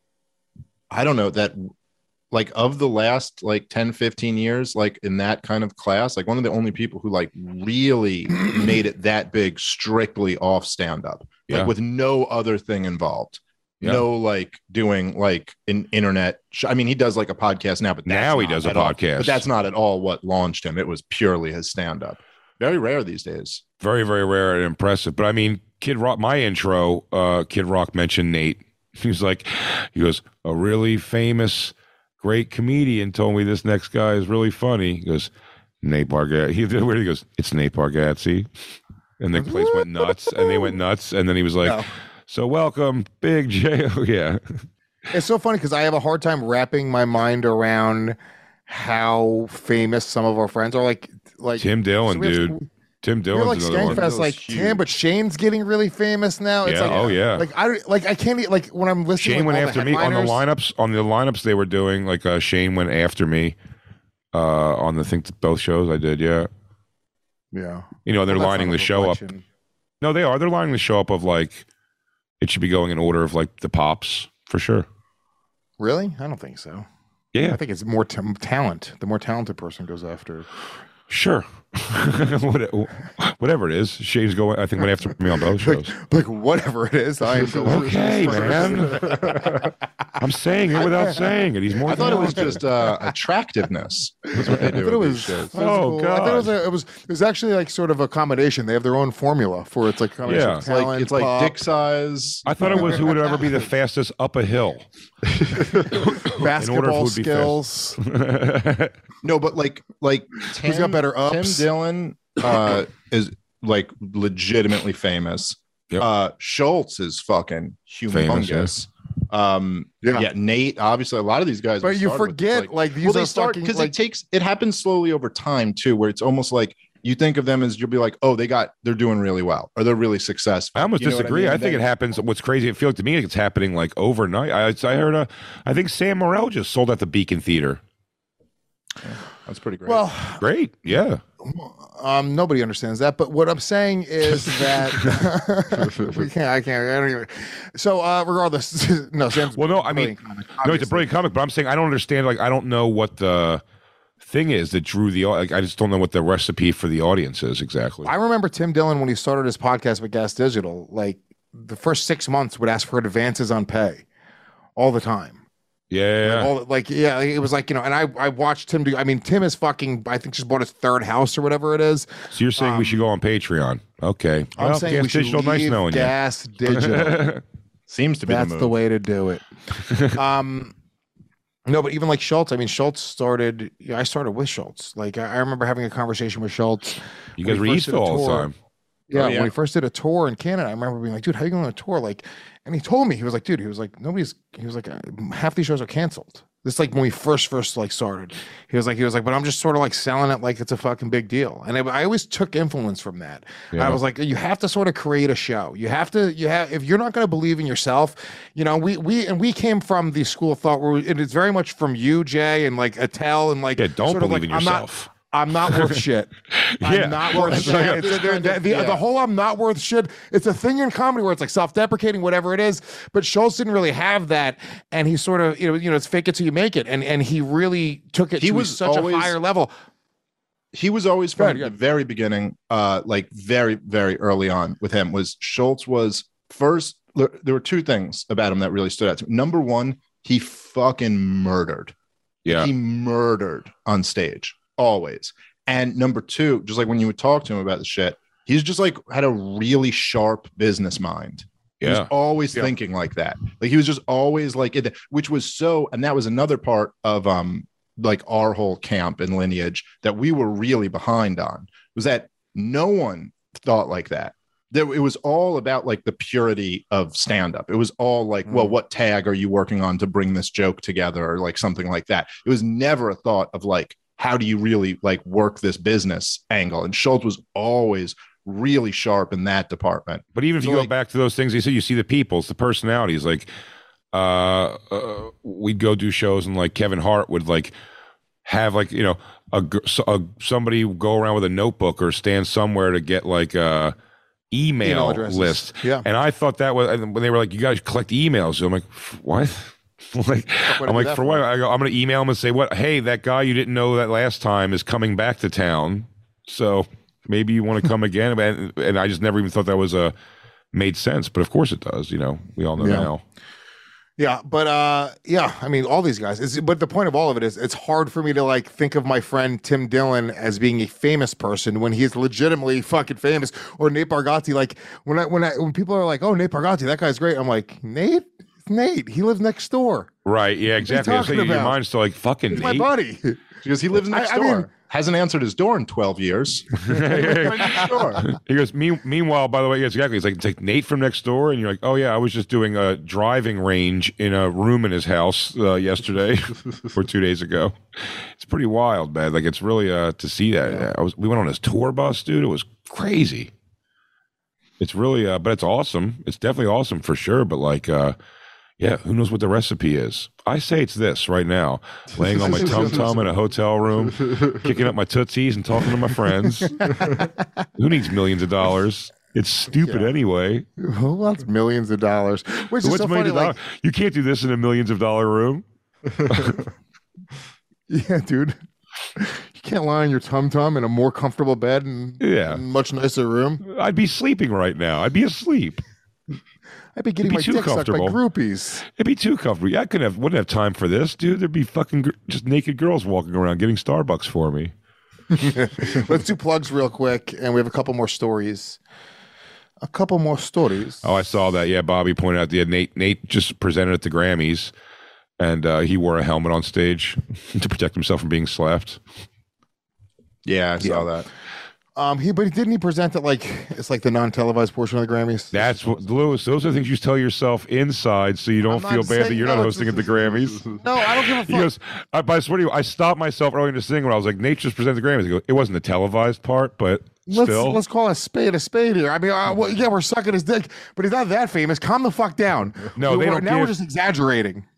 I don't know that. Like of the last like ten, fifteen years, like in that kind of class, like one of the only people who like really made it that big strictly off stand up, Yeah. like with no other thing involved. Yeah. No, like doing like an internet. Sh- I mean, he does like a podcast now, but that's Now he not does a at all- podcast. But that's not at all what launched him. It was purely his stand up. Very rare these days. Very, very rare and impressive. But I mean, Kid Rock, my intro, uh, Kid Rock mentioned Nate. He's like, he goes, a really famous, great comedian told me this next guy is really funny. He goes, Nate Bargatze. He did weird. He goes, it's Nate Bargatze. And the place went nuts, and they went nuts. And then he was like, No. so welcome, Big J. Oh, yeah. It's so funny because I have a hard time wrapping my mind around how famous some of our friends are. Like, like Tim Dillon, so we have- dude. Tim You're like Dillon's another one. Skankfest, like Tim, but Shane's getting really famous now. It's Yeah, like, oh, yeah. Like I like I can't e- like when I'm listening. Shane like, went all after the me on the headliners- lineups. On the lineups they were doing, like uh, Shane went after me uh, on the I think both shows I did. Yeah, Yeah, you know they're Well, that's lining not the a show up. reflection. No, they are. They're lining the show up of like it should be going in order of like the pops for sure. Really? I don't think so. Yeah, I think it's more t- talent. The more talented person goes after. Sure. What- Whatever it is, Shane's going. I think went after me on both shows. Like whatever it is, I am going Okay, man. I'm saying it without saying it. He's more. I thought it was talented. just uh, attractiveness. That's what they I do. thought it with was these shows. physical. Oh, I thought it was, God. a, it was it was actually like sort of a combination. They have their own formula for it's like a combination Yeah. of It's like talent, it's like pop, dick size. I thought it was who would ever be the fastest up a hill. basketball would be skills. No, but like like Tim, Who's got better ups? Tim Dillon uh, is like legitimately famous. Yep. Uh, Schultz is fucking Famous, humongous. Um, Yeah. yeah. Nate. Obviously, a lot of these guys. But we you started with, forget, like, these well, they are start fucking, because like- it takes it happens slowly over time too, where it's almost like you think of them as you'll be like, oh, they got they're doing really well or they're really successful. I almost You know what disagree. I, mean? think Then- it happens. What's crazy? It feels to me like it's happening like overnight. I, I heard a. I think Sam Morril just sold out the Beacon Theater. That's pretty great. Well, Great. Yeah. um, nobody understands that. But what I'm saying is that we can't. I can't. I don't even. So, uh, regardless, no. Sam's Well, no. I brilliant mean, comic, no, it's a obviously. brilliant comic, but I'm saying I don't understand. Like, I don't know what the thing is that drew the. Like, I just don't know what the recipe for the audience is exactly. I remember Tim Dillon when he started his podcast with Gas Digital. Like the first six months, would ask for advances on pay all the time. Yeah. Like, all, like yeah, it was like you know, and I I watched Tim do. I mean, Tim is fucking. I think just bought his third house or whatever it is. So you're saying we should go on Patreon? Okay. I'm Well, saying Gas we should Digital, nice leave knowing Gas Digital. you. Seems to be That's the, the, move. way to do it. um, no, but even like Schultz. I mean, Schultz started. Yeah, I started with Schultz. Like I, I remember having a conversation with Schultz. You when guys he were first did a Eastville all the tour. time. Yeah, Oh, yeah. when he first did a tour in Canada, I remember being like, "Dude, how you going on a tour?" Like, and he told me he was like, "Dude, he was like, nobody's." He was like, uh, "Half these shows are canceled." This like when we first first like started. He was like, he was like, "But I'm just sort of like selling it like it's a fucking big deal." And I, I always took influence from that. Yeah. I was like, you have to sort of create a show. You have to, you have if you're not going to believe in yourself, you know. We we and we came from the school of thought where we, it is very much from you, Jay, and like Attell, and like Yeah, don't sort of believe like, in I'm not- yourself. I'm not worth shit. Yeah. I'm not Well, worth that's shit. like- It's a- the, the, the whole I'm not worth shit. It's a thing in comedy where it's like self-deprecating, whatever it is. But Schultz didn't really have that, and he sort of, you know, you know, it's fake it till you make it, and and he really took it He to was such always- a higher level. He was always Go from ahead, the very beginning, uh, like very, very early on with him was Schultz was first. There were two things about him that really stood out to me. Number one, he fucking murdered. Yeah. He murdered on stage always. And number two, just like when you would talk to him about the shit, he's just like had a really sharp business mind. He Yeah. was always Yeah. thinking like that. Like he was just always like it, which was so, and that was another part of um like our whole camp and lineage that we were really behind on, was that no one thought like that. There, it was all about like the purity of stand-up. It was all like, mm. well, what tag are you working on to bring this joke together, or like something like that. It was never a thought of like, how do you really like work this business angle? And Schultz was always really sharp in that department. But even if So, you like, go back to those things, you see, you see the peoples, the personalities. Like, uh, uh, we'd go do shows, and like Kevin Hart would like have like you know a, gr- so- a somebody go around with a notebook or stand somewhere to get like a email, Email addresses. list. Yeah. And I thought that was, and when they were like, you guys collect emails. So I'm like, what? like, What I'm do like, that for what? I go, I'm going to email them and say, what? Hey, that guy you didn't know that last time is coming back to town. So maybe you want to come again. And, and I just never even thought that was a made sense. But of course it does. You know, we all know Yeah. now. Yeah, but uh, yeah, I mean, all these guys. It's, but the point of all of it is, it's hard for me to like think of my friend Tim Dillon as being a famous person when he's legitimately fucking famous, or Nate Bargatze. Like when I when I when people are like, "Oh, Nate Bargatze, that guy's great," I'm like, Nate, it's Nate. He lives next door. Right. Yeah, exactly. you I was talking thinking your about? mind's still like, fucking He's Nate. my buddy. because he lives next I- I door. mean- Hasn't answered his door in twelve years. Sure. He goes, Me- meanwhile, by the way, yes, exactly. It's like, it's like Nate from next door. And you're like, oh, yeah, I was just doing a driving range in a room in his house uh, yesterday or two days ago. It's pretty wild, man. Like, it's really uh, to see that. I was, we went on his tour bus, dude. It was crazy. It's really, uh, but it's awesome. It's definitely awesome for sure. But like, uh, yeah, who knows what the recipe is? I say it's this right now, laying on my tum-tum in a hotel room, kicking up my tootsies and talking to my friends. Who needs millions of dollars? It's stupid Yeah. anyway. Who wants millions of dollars? Which is What's so millions funny. of Like, dollars? You can't do this in a millions of dollar room. yeah, dude. You can't lie on your tum tum in a more comfortable bed and Yeah. a much nicer room. I'd be sleeping right now. I'd be asleep. I'd be getting It'd be my too dick sucked by comfortable. groupies. It'd be too comfortable. I couldn't have, wouldn't have time for this, dude. There'd be fucking gr- just naked girls walking around getting Starbucks for me. Let's do plugs real quick, and we have a couple more stories. A couple more stories. Oh, I saw that. Yeah, Bobby pointed out. Yeah, Nate. Nate just presented at the Grammys, and uh, he wore a helmet on stage to protect himself from being slapped. Yeah, I saw that. Um, he but didn't he present it like it's like the non-televised portion of the Grammys? That's what, Lewis. Those are things you tell yourself inside, so you don't I'm not feel bad that saying- you're no, not it's hosting at just- the Grammys. No, I don't give a fuck. He goes, I, but I swear to you, I stopped myself earlier to sing when I was like, Nate just presented the Grammys. He goes, it wasn't the televised part, but Let's still. let's call a spade a spade here. I mean, uh, well, yeah, we're sucking his dick, but he's not that famous. Calm the fuck down. No, We- they we're- don't now we're give- just exaggerating.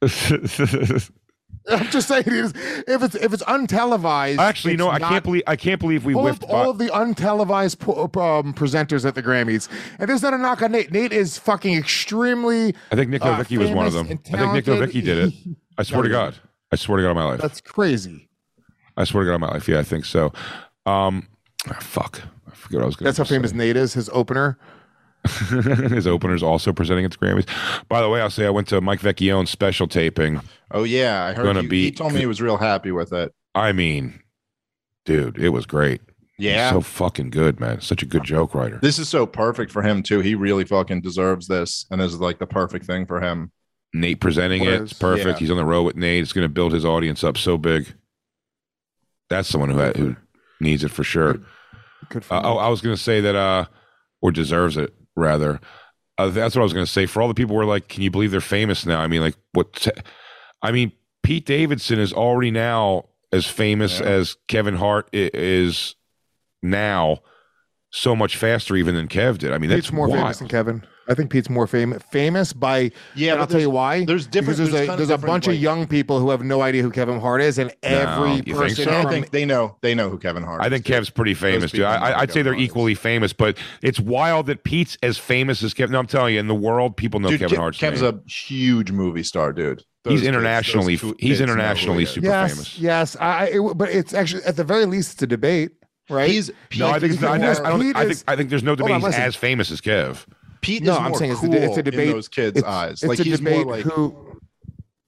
I'm just saying, it is, if it's if it's untelevised. Actually, you know, it's I not- can't believe I can't believe we all whiffed of, by. all of the untelevised po- um, presenters at the Grammys, and there's not a knock on Nate. Nate is fucking extremely. I think Nick uh, Novicki was one of them. famous I and think Nick talented. Novicki did it. I swear to No, God. I swear to God on my life. That's crazy. I swear to God on my life. Yeah, I think so. Um, ah, fuck. I forget what I was going to That's how famous Nate is. His opener. His opener's also presenting at the Grammys. By the way, I'll say I went to Mike Vecchione's special taping. Oh yeah, I heard. Gonna He, be- he told me he was real happy with it. I mean, dude, it was great. Yeah. So fucking good, man. Such a good joke writer. This is so perfect for him too. He really fucking deserves this, and this is like the perfect thing for him. Nate presenting it. It's perfect. Yeah. He's on the road with Nate. It's going to build his audience up so big. That's someone who had, who needs it for sure. Good for Uh, him. oh, I was going to say that, uh, or deserves it rather. Uh, that's what I was going to say. For all the people who are like, can you believe they're famous now? I mean, like, what? I mean, Pete Davidson is already now as famous Yeah. as Kevin Hart i- is now, so much faster even than Kev did. I mean, Pete's that's more wild. famous than Kevin. I think Pete's more famous. Famous by Yeah, and but I'll tell you why. there's different- Because there's, there's a kind of there's a different, bunch of like- young people who have no idea who Kevin Hart is, and every you think person. so? I from- think they know. They know who Kevin Hart. I is, think too. Kev's pretty famous, dude. people know I, who I'd say Kevin they're Hart is. equally famous, but it's wild that Pete's as famous as Kevin. No, I'm telling you, in the world, people know Dude, Kevin Ke- Hart's Kev's name. a huge movie star, dude. Those He's kids- internationally- those two he's kids know who internationally he is. super yes, famous. yes. I, it, but it's actually at the very least it's a debate, right? He's No, I think it's Pete not, I, is- I don't. Pete I think is- I think there's no Hold debate on, he's listen. as famous as Kev. Pete No, is I'm more saying it's a- cool it's a debate. in those kids' It's- eyes. it's Like a he's debate more like who.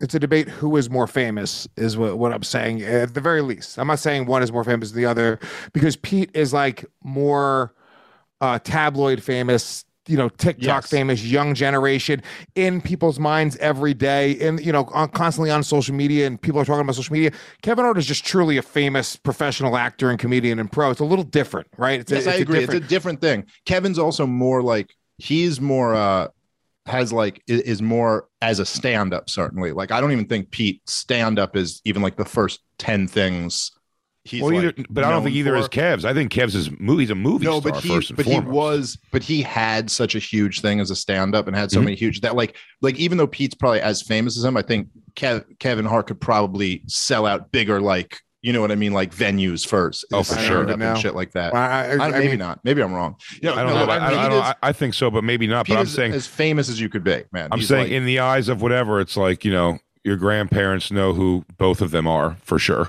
it's a debate who is more famous is what, what I'm saying at the very least. I'm not saying one is more famous than the other because Pete is like more uh, tabloid famous, you know, TikTok Yes. famous, young generation in people's minds every day, and you know, on, constantly on social media, and people are talking about social media. Kevin Hart is just truly a famous professional actor and comedian and pro. It's a little different, right? It's Yes, a, I it's agree. A it's a different, different thing. Kevin's also more like he's more uh has like i- is more as a stand-up, certainly. Like I don't even think Pete stand-up is even like the first ten things he's well, either, like but I don't think known either for. is Kev's. I think Kev's is mo- he's a movie No, star but he, first and but foremost. he was, but he had such a huge thing as a stand-up and had so Mhm. many huge that like, like even though Pete's probably as famous as him, I think Kev, Kevin Hart could probably sell out bigger, like you know what I mean, like venues first. Oh, for stand sure. up and shit like that. I, I, I, I maybe mean, not. Maybe I'm wrong. You know, I don't no, know. But I, Pete I, don't, is- I, I think so, but maybe not. Pete But I'm is saying as famous as you could be, man. I'm He's saying like- in the eyes of whatever, it's like, you know, your grandparents know who both of them are for sure.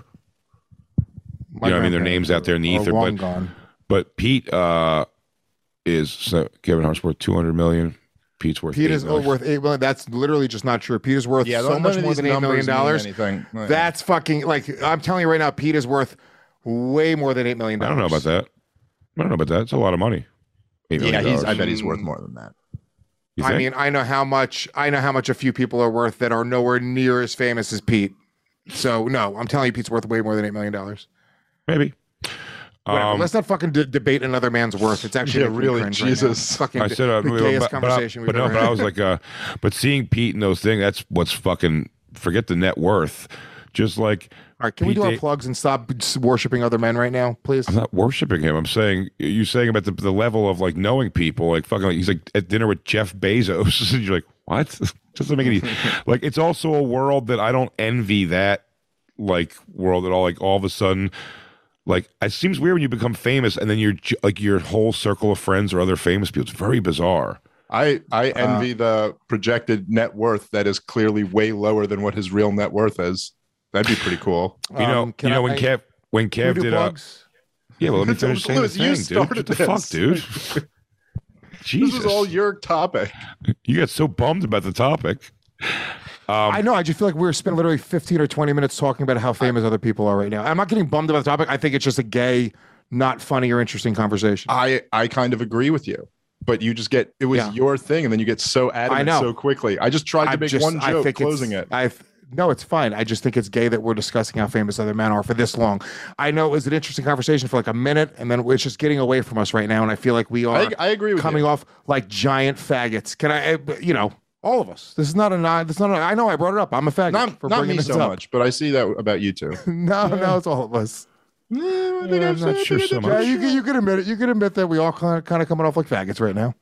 My you know what I mean? Their grandparents names out there in the are ether. long But, gone. but Pete uh, is, so Kevin Hart's worth two hundred million. Pete's worth Pete eight is million. worth eight million. That's literally just not true. Pete is worth Yeah, so none much of more these than eight million numbers mean dollars. anything. Right. That's fucking like I'm telling you right now. Pete is worth way more than eight million I dollars. don't know about that. I don't know about that. It's a lot of money. eight Yeah, million he's. I dollars. bet he's worth more than that. You I think? mean, I know how much. I know how much a few people are worth that are nowhere near as famous as Pete. So no, I'm telling you, Pete's worth way more than eight million dollars. maybe. Whatever. Um, Let's not fucking de- debate another man's worth. It's actually Yeah, making me really, cringe right now. Jesus. It's fucking I said uh, the but- gayest but, but, I, conversation we've but no, ever but I had. was like, uh, but seeing Pete and those things, that's what's fucking. Forget the net worth. Just like, all right, can we Pete do our Da- plugs and stop worshiping other men right now, please? I'm not worshiping him. I'm saying you're saying about the, the level of like knowing people, like fucking. Like, he's like at dinner with Jeff Bezos, and you're like, what? Doesn't make any. Like it's also a world that I don't envy. That like world at all. Like all of a sudden. Like it seems weird when you become famous and then you're j- like your whole circle of friends or other famous people. It's very bizarre. I I Uh, envy the projected net worth that is clearly way lower than what his real net worth is. That'd be pretty cool. You know, Um, can you know I- when Kev when Can we Kev do did uh, plugs? yeah, well let me finish saying the Louis, you thing, dude. What started the fuck, this. dude? Jesus, This is all your topic. you got so bummed about the topic. Um, I know. I just feel like we're spending literally fifteen or twenty minutes talking about how famous other people are right now. I'm not getting bummed about the topic. I think it's just a gay, not funny or interesting conversation. I I kind of agree with you, but you just get it was Yeah. your thing, and then you get so adamant know. so quickly. I just tried to I make just- one I joke think closing it's, it. I no, it's fine. I just think it's gay that we're discussing how famous other men are for this long. I know it was an interesting conversation for like a minute, and then it's just getting away from us right now. And I feel like we are. I, I agree with coming you. off like giant faggots. Can I? uh, You know, all of us. This is not a non. This is not. A, I know I brought it up. I'm a faggot Not, for not bringing me this so up. much, but I see that about you too. No, no, it's all of us. I think Yeah, I've I'm not said sure it so a bit. Yeah, much. you can, you can admit it. You can admit that we all kind of, kind of coming off like faggots right now.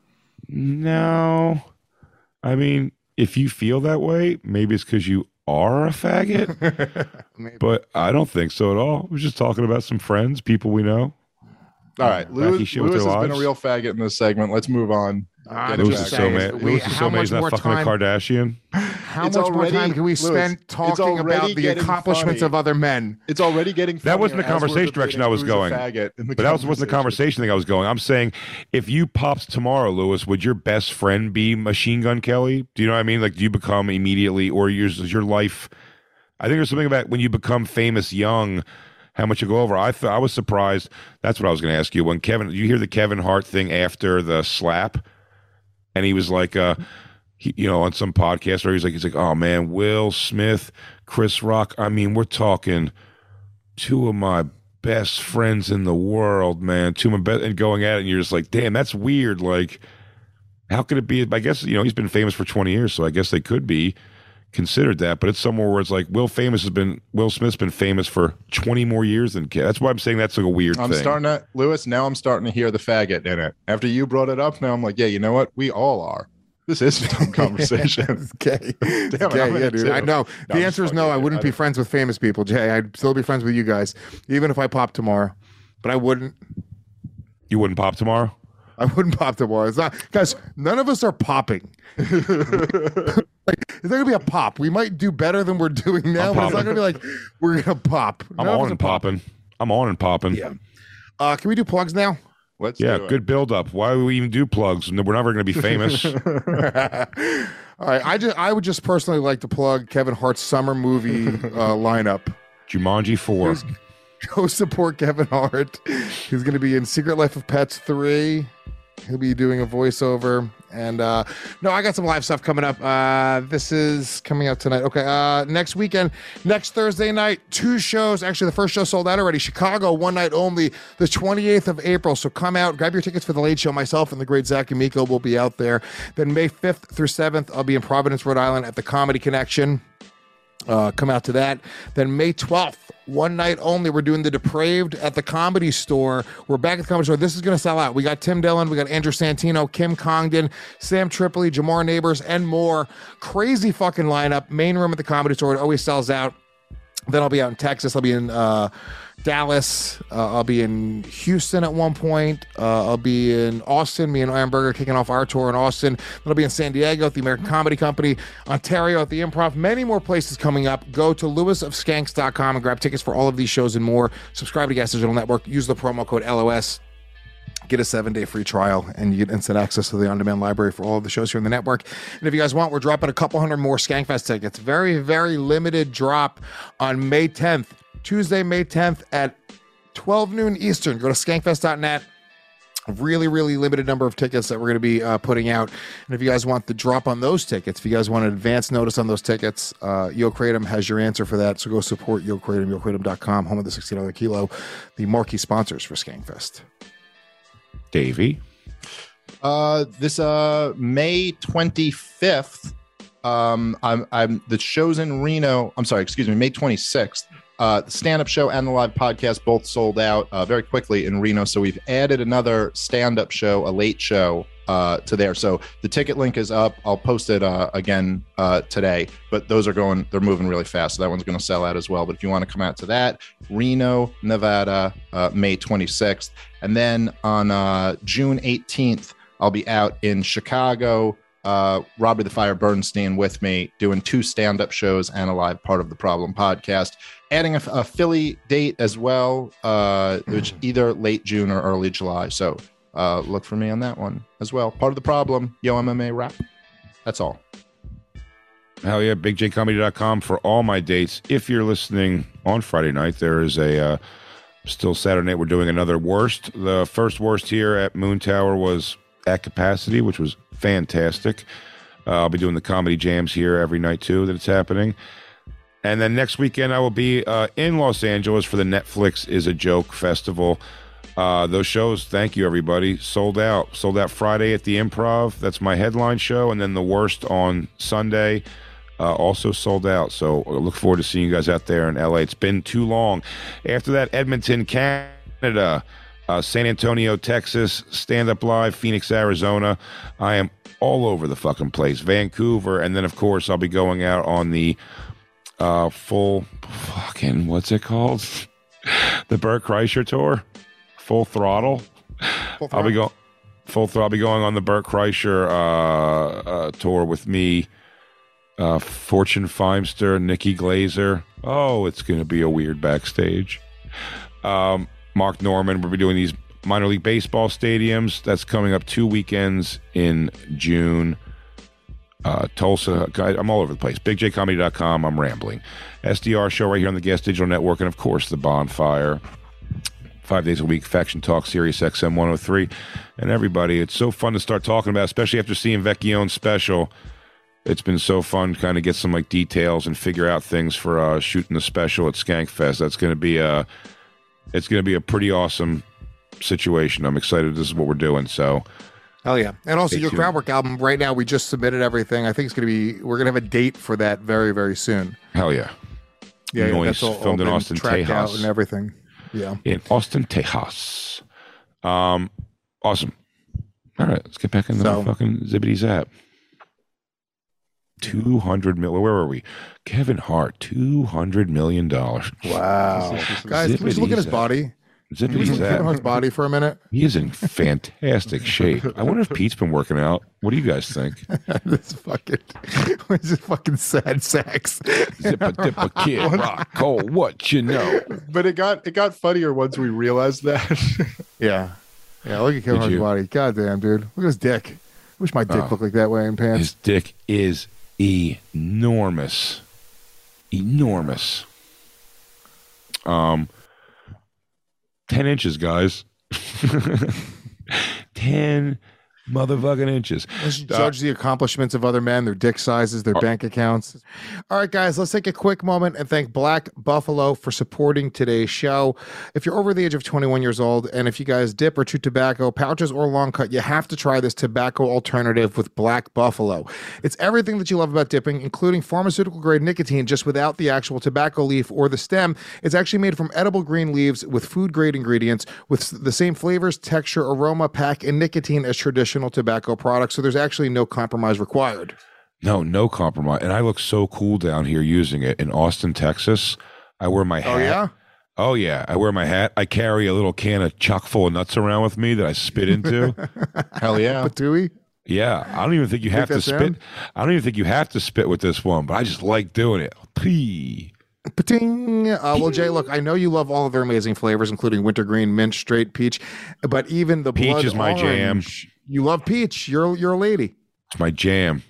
No, I mean, if you feel that way, maybe it's because you are a faggot. Maybe. But I don't think so at all. We're just talking about some friends, people we know. All right, Wacky Lewis, shit with Lewis their has been a lives. real faggot in this segment. Let's move on. I'm Get it Lewis just is back. so saying, mad. we- Lewis is how so mad much he's not more fucking a time- Kardashian. How It's much more already- time can we Lewis, spend it's talking already about the getting accomplishments funny. of other men? It's already getting. That wasn't the funnier as we're conversation direction I debating was who's a going. faggot in the But that was, wasn't the conversation thing I was going. I'm saying, if you popped tomorrow, Lewis, would your best friend be Machine Gun Kelly? Do you know what I mean? Like, do you become immediately, or your your life? I think there's something about when you become famous young, how much you go over. I th- I was surprised. That's what I was going to ask you. When Kevin, you hear the Kevin Hart thing after the slap, and he was like, uh, he, you know, on some podcast where he's like, he's like, oh man, Will Smith, Chris Rock. I mean, we're talking two of my best friends in the world, man. Two of my best, and going at it, and you're just like, damn, that's weird. Like, how could it be? I guess, you know, he's been famous for twenty years, so I guess they could be considered that, but it's somewhere where it's like Will famous has been Will Smith's been famous for twenty more years than Kev. That's why I'm saying that's like a weird I'm thing. starting to, Lewis, now I'm starting to hear the faggot in it. After you brought it up, now I'm like, yeah, you know what? We all are. This is a dumb conversation. It's gay. It's Damn it, gay, I'm in yeah, it dude. too. I know. No, The I'm answer is just no. I fucking- wouldn't I be don't- friends with famous people, Jay. I'd still be friends with you guys, even if I popped tomorrow. But I wouldn't. You wouldn't pop tomorrow? I wouldn't pop tomorrow. It's not, guys. None of us are popping. Like, it's not gonna be a pop. We might do better than we're doing now, I'm but it's not popping. gonna be like we're gonna pop. I'm None of on us and are popping. popping. I'm on and popping. Yeah. Uh, can we do plugs now? Let's Yeah, do it. good build up. Why would we even do plugs? We're never going to be famous. All right, I just I would just personally like to plug Kevin Hart's summer movie uh, lineup. Jumanji four. Go support Kevin Hart. He's going to be in Secret Life of Pets three. He'll be doing a voiceover. And uh, no, I got some live stuff coming up. Uh, this is coming out tonight. Okay, uh, next weekend, next Thursday night, two shows. Actually, the first show sold out already. Chicago, one night only, the twenty-eighth of April. So come out, grab your tickets for the late show. Myself and the great Zach Amico will be out there. Then May fifth through seventh, I'll be in Providence, Rhode Island at the Comedy Connection. Uh, come out to that. Then May twelfth, one night only, we're doing The Depraved at the Comedy Store. We're back at the Comedy Store. This is going to sell out. We got Tim Dillon, we got Andrew Santino, Kim Congdon, Sam Tripoli, Jamar Neighbors, and more. Crazy fucking lineup. Main room at the Comedy Store. It always sells out. Then I'll be out in Texas. I'll be in uh, Dallas. Uh, I'll be in Houston at one point. Uh, I'll be in Austin. Me and Iron Burger kicking off our tour in Austin. Then I'll be in San Diego at the American Comedy Company, Ontario at the Improv. Many more places coming up. Go to lewis of skanks dot com and grab tickets for all of these shows and more. Subscribe to Gas Digital Network. Use the promo code L O S. Get a seven-day free trial, and you get instant access to the on-demand library for all of the shows here in the network. And if you guys want, we're dropping a couple hundred more Skankfest tickets. Very, very limited drop on May tenth. Tuesday, May tenth at twelve noon Eastern. Go to skankfest dot net. A really, really limited number of tickets that we're going to be uh, putting out. And if you guys want the drop on those tickets, if you guys want an advance notice on those tickets, uh, Yo Kratom has your answer for that. So go support Yo Kratom, yo kratom dot com, home of the sixteen dollars kilo, the marquee sponsors for Skankfest. Davey? Uh, this uh May twenty-fifth, um, I'm I'm the show's in Reno. I'm sorry, excuse me, May twenty-sixth. Uh, the stand-up show and the live podcast both sold out uh, very quickly in Reno. So we've added another stand-up show, a late show, uh, to there. So the ticket link is up. I'll post it uh, again uh, today. But those are going, they're moving really fast. So that one's going to sell out as well. But if you want to come out to that, Reno, Nevada, uh, May twenty-sixth. And then on uh, June eighteenth, I'll be out in Chicago. Uh, Robbie the Fire Bernstein with me doing two stand-up shows and a live Part of the Problem podcast. Adding a, a Philly date as well, uh, which either late June or early July. So uh, look for me on that one as well. Part of the Problem, Yo M M A Rap. That's all. Hell yeah, big j comedy dot com for all my dates. If you're listening on Friday night, there is a uh, still Saturday night. We're doing another worst. The first worst here at Moon Tower was at capacity, which was fantastic. Uh, I'll be doing the comedy jams here every night too that it's happening. And then next weekend I will be uh, in Los Angeles for the Netflix Is a Joke Festival. Uh, those shows, thank you everybody, sold out. Sold out Friday at the Improv. That's my headline show. And then the worst on Sunday, uh, also sold out. So I look forward to seeing you guys out there in L A. It's been too long. After that, Edmonton, Canada. Uh, San Antonio, Texas, Stand Up Live, Phoenix, Arizona. I am all over the fucking place. Vancouver, and then of course I'll be going out on the uh, full fucking what's it called? The Bert Kreischer tour, Full Throttle. Full I'll be going full throttle. I'll be going on the Bert Kreischer uh, uh, tour with me, uh, Fortune Feimster, Nikki Glazer. Oh, it's gonna be a weird backstage. Um. Mark Norman, we'll be doing these minor league baseball stadiums. That's coming up two weekends in June. Uh, Tulsa, I'm all over the place. big j comedy dot com, I'm rambling. S D R show right here on the Gas Digital Network, and of course, The Bonfire. Five days a week, Faction Talk, Sirius X M one oh three. And everybody, it's so fun to start talking about, especially after seeing Vecchione's special. It's been so fun to kind of get some like details and figure out things for uh, shooting the special at Skankfest. That's going to be a... Uh, It's going to be a pretty awesome situation. I'm excited. This is what we're doing. So, hell yeah! And also, your tuned. Groundwork album right now. We just submitted everything. I think it's going to be. We're going to have a date for that very, very soon. Hell yeah! Yeah, yeah Noise that's all, filmed all in been Austin, tracked out Tejas, and everything. Yeah, in Austin, Tejas. Um, awesome. All right, let's get back into So- the fucking zippity zap. Two hundred million. Where were we? Kevin Hart, two hundred million dollars. Wow, guys, can we just look at his body? Can we just look at Kevin Hart's body for a minute? He is in fantastic shape. I wonder if Pete's been working out. What do you guys think? This fucking, what's this fucking sad sex? Zippa dippa kid, rock cold. What you know? But it got it got funnier once we realized that. Yeah, yeah. Look at Kevin Did Hart's you? body. God damn, dude. Look at his dick. Wish my dick Oh. looked like that way in pants. His dick is enormous. Enormous. Um, ten inches, guys. ten motherfucking inches. Let's Uh, judge the accomplishments of other men, their dick sizes, their bank accounts. All right, guys, let's take a quick moment and thank Black Buffalo for supporting today's show. If you're over the age of twenty-one years old, and if you guys dip or chew tobacco, pouches or long cut, you have to try this tobacco alternative with Black Buffalo. It's everything that you love about dipping, including pharmaceutical grade nicotine, just without the actual tobacco leaf or the stem. It's actually made from edible green leaves with food grade ingredients with the same flavors, texture, aroma, pack, and nicotine as traditional tobacco products, so there's actually no compromise required. No, no compromise. And I look so cool down here using it in Austin, Texas. I wear my hat. Oh, yeah? Oh, yeah. I wear my hat. I carry a little can of chock full of nuts around with me that I spit into. Hell yeah. Patooey? Yeah. I don't even think you Make have to that spit. sound? I don't even think you have to spit with this one, but I just like doing it. Pee. Pating. Uh, well, Jay, look, I know you love all of their amazing flavors, including wintergreen, mint, straight peach, but even the Peach blood is my jam. orange, you love peach. You're you're a lady. It's my jam.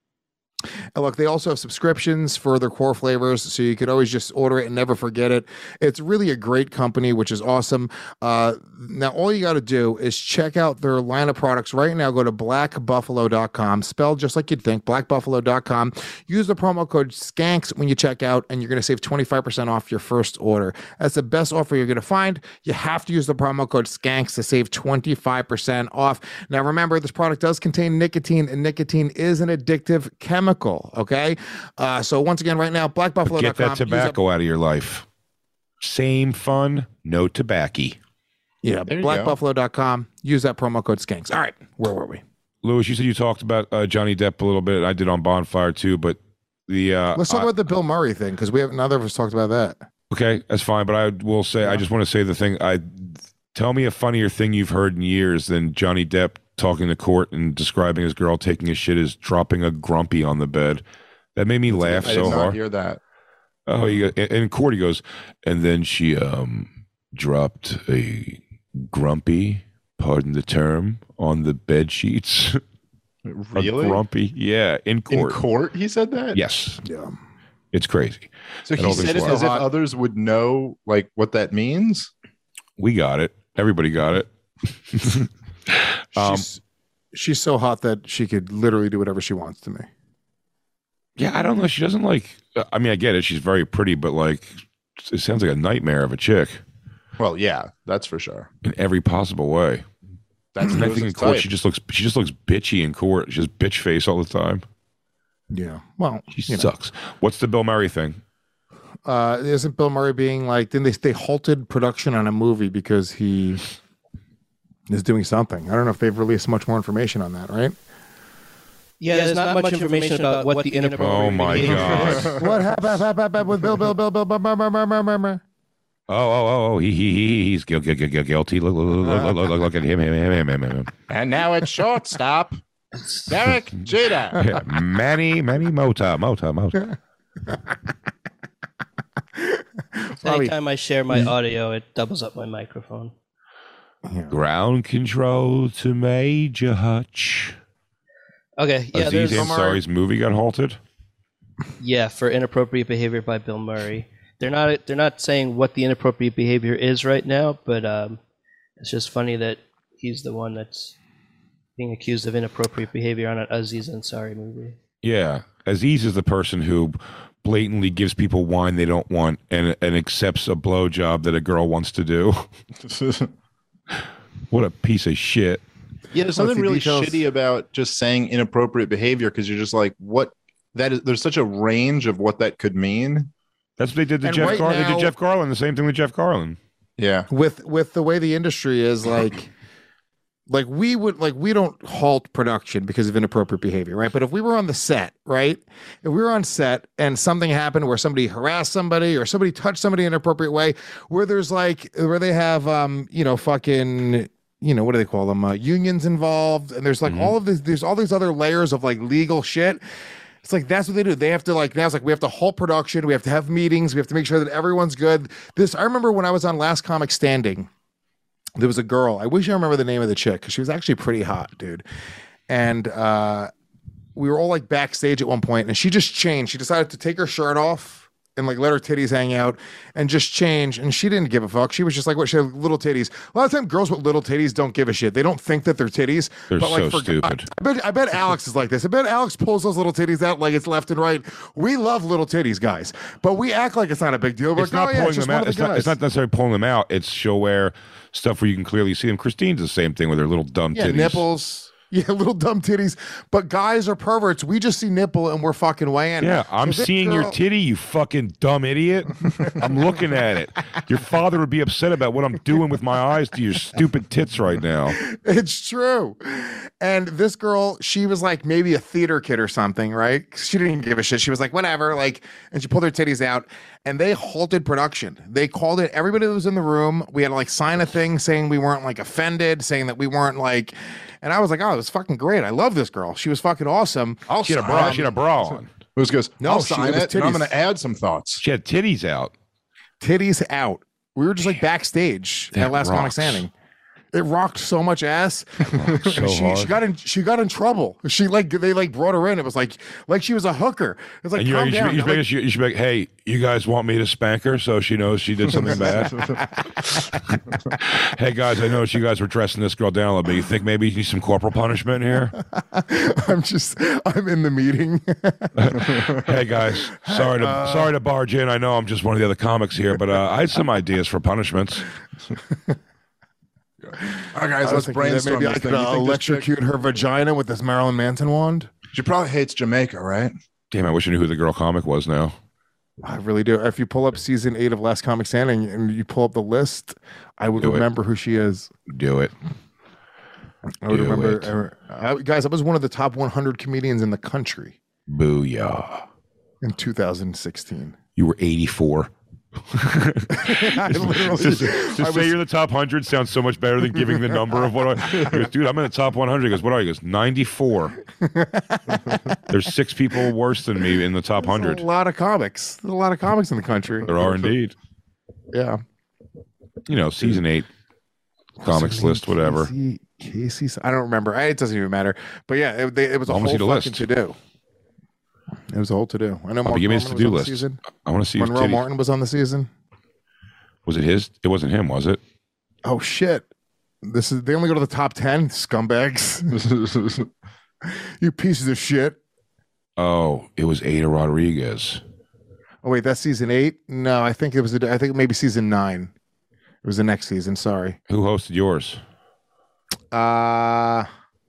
And look, they also have subscriptions for their core flavors, so you could always just order it and never forget it. It's really a great company, which is awesome. Uh, now, all you got to do is check out their line of products right now. Go to black buffalo dot com, spelled just like you'd think, black buffalo dot com. Use the promo code SKANKS when you check out, and you're going to save twenty-five percent off your first order. That's the best offer you're going to find. You have to use the promo code SKANKS to save twenty-five percent off. Now, remember, this product does contain nicotine, and nicotine is an addictive chemical, okay? Uh, so once again, right now, black buffalo dot com. Get that tobacco out of your life. Same fun, no tobacco. Yeah, There you black go. buffalo dot com. Use that promo code SKANKS. All right, where were we? Lewis, you said you talked about uh, Johnny Depp a little bit. I did on Bonfire too, but the uh, Let's talk I- about the Bill Murray thing, because we have neither of us talked about that. Okay, that's fine. But I will say, I just want to say the thing. I tell me a funnier thing you've heard in years than Johnny Depp talking to court and describing his girl taking his shit as dropping a grumpy on the bed. That made me laugh I so did not hard. hear that. Oh, you in in court he goes, and then she um dropped a grumpy, pardon the term, on the bed sheets. Really? A grumpy, yeah, in In court. court, he said that? Yes, Yeah. it's crazy. So And he all these said it laws. as if others would know like what that means? We got it. Everybody got it. um, She's, she's so hot that she could literally do whatever she wants to me. Yeah, I don't know. She doesn't like. I mean, I get it. She's very pretty, but like, it sounds like a nightmare of a chick Well, yeah, that's for sure. in every possible way. That's And I think Lewis's in court type. she just looks. She just looks bitchy in court. She just bitch face all the time. Yeah. Well, She you know. sucks. What's the Bill Murray thing? Uh, isn't Bill Murray being like, then they, they halted production on a movie because he is doing something. I don't know if they've released much more information on that, right? Yeah, there's, not, much information about what the inappropriate Oh my behavior god. What happened, happened, happened with Bill, Bill, Bill, Bill, Bill, Bill, Bill, Bill, Bill, Bill, Bill. Oh, oh, oh, oh, he, he, he, he's guil- guil- guil- guilty. Look, look, look, look, look, look at him, him, him, him, him, him. And now it's shortstop. Derek Jeter. Yeah, Manny, Manny Mota, Mota, Mota. Anytime I share my audio, it doubles up my microphone. Ground control to Major Hutch. Okay, yeah, Aziz there's Ansari's movie got halted. yeah for inappropriate behavior by Bill Murray. They're not they're not saying what the inappropriate behavior is right now, but um, it's just funny that he's the one that's being accused of inappropriate behavior on an Aziz Ansari movie. Yeah, Aziz is the person who blatantly gives people wine they don't want and and accepts a blowjob that a girl wants to do. What a piece of shit. Yeah, there's Well, something if the really details- shitty about just saying inappropriate behavior because you're just like, what? That is, there's such a range of what that could mean. That's what they did to And Jeff right Garland. They now- did Jeff Garland. The same thing with Jeff Garland. Yeah. With with the way the industry is, like, like we would like we don't halt production because of inappropriate behavior, right? But if we were on the set, right? If we were on set and something happened where somebody harassed somebody or somebody touched somebody in an inappropriate way, where there's like where they have um, you know, fucking, you know, what do they call them? Uh, unions involved, and there's like Mhm. all of this, there's all these other layers of like legal shit. It's like that's what they do. They have to like now it's like we have to halt production, we have to have meetings, we have to make sure that everyone's good. This I remember when I was on Last Comic Standing, there was a girl. I wish I remember the name of the chick because she was actually pretty hot, dude. and uh, we were all like backstage at one point, and she just changed. She decided to take her shirt off and like let her titties hang out and just change. And she didn't give a fuck. She was just like, what? She had little titties. A lot of times girls with little titties don't give a shit. They don't think that they're titties. They're but like so for, stupid. I, I bet I bet Alex is like this. I bet Alex pulls those little titties out like it's left and right. We love little titties, guys, but we act like it's not a big deal. We're It's like, not oh, yeah, pulling it's just them one out. of It's the not, guys. it's not necessarily pulling them out. It's show wear stuff where you can clearly see them. Christine's the same thing with her little dumb Yeah, titties. nipples. Yeah, little dumb titties. But guys are perverts. We just see nipple and we're fucking weighing. Yeah, I'm So this seeing your girl- titty, you fucking dumb idiot. I'm looking at it. Your father would be upset about what I'm doing with my eyes to your stupid tits right now. It's true. And this girl, she was like maybe a theater kid or something, right? She didn't give a shit. She was like, whatever. Like, and she pulled her titties out and they halted production. They called it, everybody that was in the room, we had to like sign a thing saying we weren't like offended, saying that we weren't like, and I was like, oh, it was fucking great. I love this girl. She was fucking awesome. I'll She had a sign bra. it. She had a bra on. Who's goes? No, I'll she- sign it was it, and I'm titties. going to add some thoughts. She had titties out. Titties out. We were just like backstage That at Last Comic rocks. Standing. It rocked so much ass. so she, she hard. got in. She got in trouble. She like they like brought her in. It was like like she was a hooker. It was like And you, calm you, should, down. you, should Like, make, you should be like, hey, you guys want me to spank her so she knows she did something bad? Hey, guys, I noticed you guys were dressing this girl down a little bit. You think maybe you need some corporal punishment here? I'm just. I'm in the meeting. Hey, guys, sorry to Uh, sorry to barge in. I know I'm just one of the other comics here, but uh, I had some ideas for punishments. All right, guys, I was let's thinking that brainstorm maybe I this could thing. You uh, think this chick- electrocute her vagina with this Marilyn Manson wand. She probably hates Jamaica, right? Damn, I wish I knew who the girl comic was now. I really do. If you pull up season eight of Last Comic Standing and you pull up the list, I would Do it. remember who she is. Do it. I would Do remember, uh, I- guys. I was one of the top one hundred comedians in the country Booyah. in two thousand sixteen. You were eighty-four. I literally- Just, to I say was- you're the top one hundred sounds so much better than giving the number of what I. He goes, dude, I'm in the top one hundred. He goes, what are you? He goes, ninety-four. There's six people worse than me in the top one There's hundred. a lot of comics. There's a lot of comics in the country. There are indeed. Yeah. You know, season eight comics list, whatever. Casey, Casey, I don't remember. I, it doesn't even matter. But yeah, it, they, it was a I wanna whole see the fucking list. to do. It was a whole to do. I know. Oh, Mark but give me his Norman to-do was on the list. season. I want to see his Monroe titties. Martin was on the season. Was it his? It wasn't him, was it? Oh shit! This is they only go to the top ten. Scumbags. You pieces of shit. Oh, it was Ada Rodriguez. Oh wait, that's season eight. No, I think it was. I think maybe season nine. It was the next season. Sorry. Who hosted yours? Uh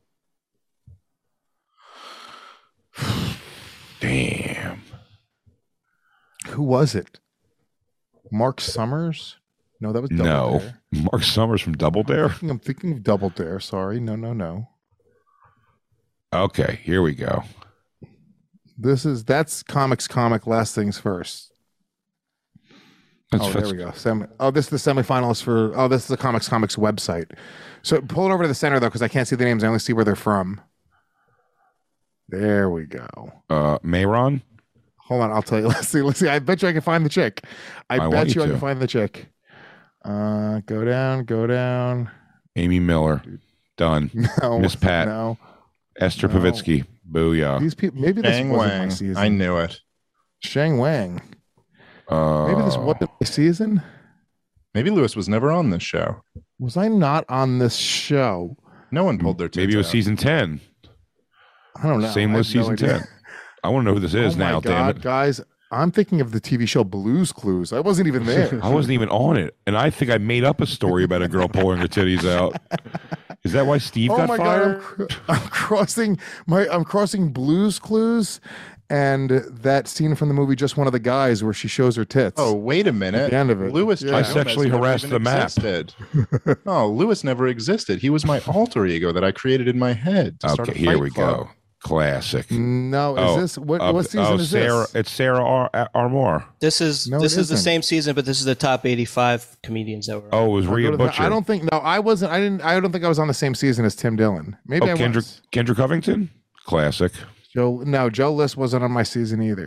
Damn. who was it? Mark Summers? No, that was Double No. Dare. Mark Summers from Double Dare? I'm thinking of Double Dare. Sorry. No, no, no. Okay, here we go. This is that's comics comic last things first. That's, oh, that's there we go. Semi, oh, this is the semifinalist for oh, this is the comics comics website. So pull it over to the center though, because I can't see the names. I only see where they're from. There we go. uh Mayron. Hold on, I'll tell you. Let's see. Let's see. I bet you I can find the chick. I, I want bet you you I to. can find the chick. Uh, go down, go down. Amy Miller. Done. No, Miss Pat. No, Esther No. Pavitsky. Booyah. these people. Maybe this Shang wasn't my Wang. season. I knew it. Shang Wang. Uh, Maybe this wasn't my season. Maybe Lewis was never on this show. Was I not on this show? No one pulled their tits Maybe it was out. season ten. I don't know. Same I list have no season idea. ten. I want to know who this is Oh my now, God, damn it. guys. I'm thinking of the T V show Blue's Clues. I wasn't even there. I wasn't even on it. And I think I made up a story about a girl pulling her titties out. Is that why Steve oh got my fired? God, I'm, cr- I'm crossing my I'm crossing Blue's Clues and that scene from the movie Just One of the Guys where she shows her tits. Oh, wait a minute. At the end of it. Lewis Yeah. J. I Gomez sexually never harassed even the map. existed. Oh, Lewis never existed. He was my alter ego that I created in my head. To start Okay, a here fight we club. go. Classic. No, is Oh, this what, uh, what season oh, is Sarah, this? It's Sarah Ar- Ar- Armour. This is No, this it is the isn't. same season, but this is the top eighty-five comedians that were. Oh, it was I'll go Rhea to the- Butcher. I don't think no, I wasn't I didn't I don't think I was on the same season as Tim Dillon. Maybe oh, I Kendrick, was. Kendrick Covington? Classic. Joe no, Joe List wasn't on my season either.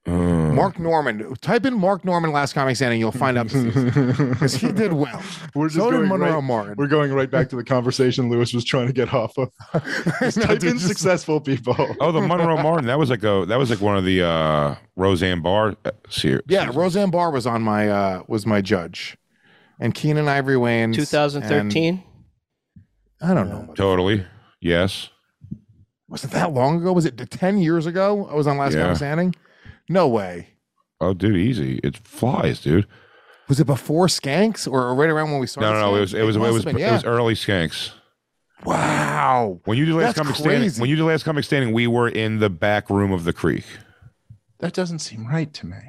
Mark Norman. Type in Mark Norman last comic standing. You'll find out because he did well. We're just so did going Monroe right, Martin. We're going right back to the conversation Lewis was trying to get off of. Just type in just- successful people. Oh, the Monroe Martin. That was like a that was like one of the uh, Roseanne Barr uh, series. Yeah, Roseanne Barr was on my uh, was my judge, and Keenan Ivory Wayans. twenty thirteen. I don't know. Totally. Yes. Was it that long ago? Was it ten years ago? I was on Last Yeah. Comic Standing. No way. Oh, dude, easy. It flies, dude. Was it before Skanks or right around when we started? No, no, no. It was Skanks? it was it must was have been, it yeah. was early Skanks. Wow. When you did last That's comic standing, crazy. when you did last comic standing, we were in the back room of the creek. That doesn't seem right to me.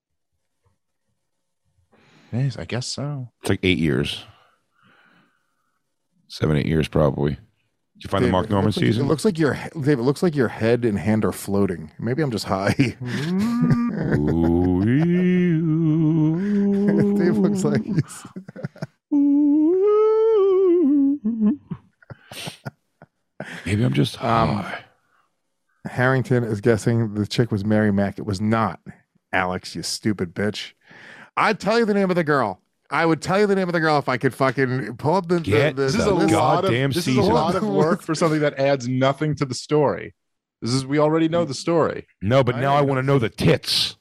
Yes, I guess so. It's like eight years, seven, eight years probably. Did you find the David, Mark it Norman looks like- season? It looks like your David. It looks like your head and hand are floating. Maybe I'm just high. Dave looks like he's. Maybe I'm just Um, high. Harrington is guessing the chick was Mary Mack. It was not. Alex, you stupid bitch. I'd tell you the name of the girl. I would tell you the name of the girl if I could fucking pull up the. the, Get the, This is the a list. lot of goddamn this is a season. lot of work for something that adds nothing to the story. This is we already know the story. No, but I now I know. want to know the tits.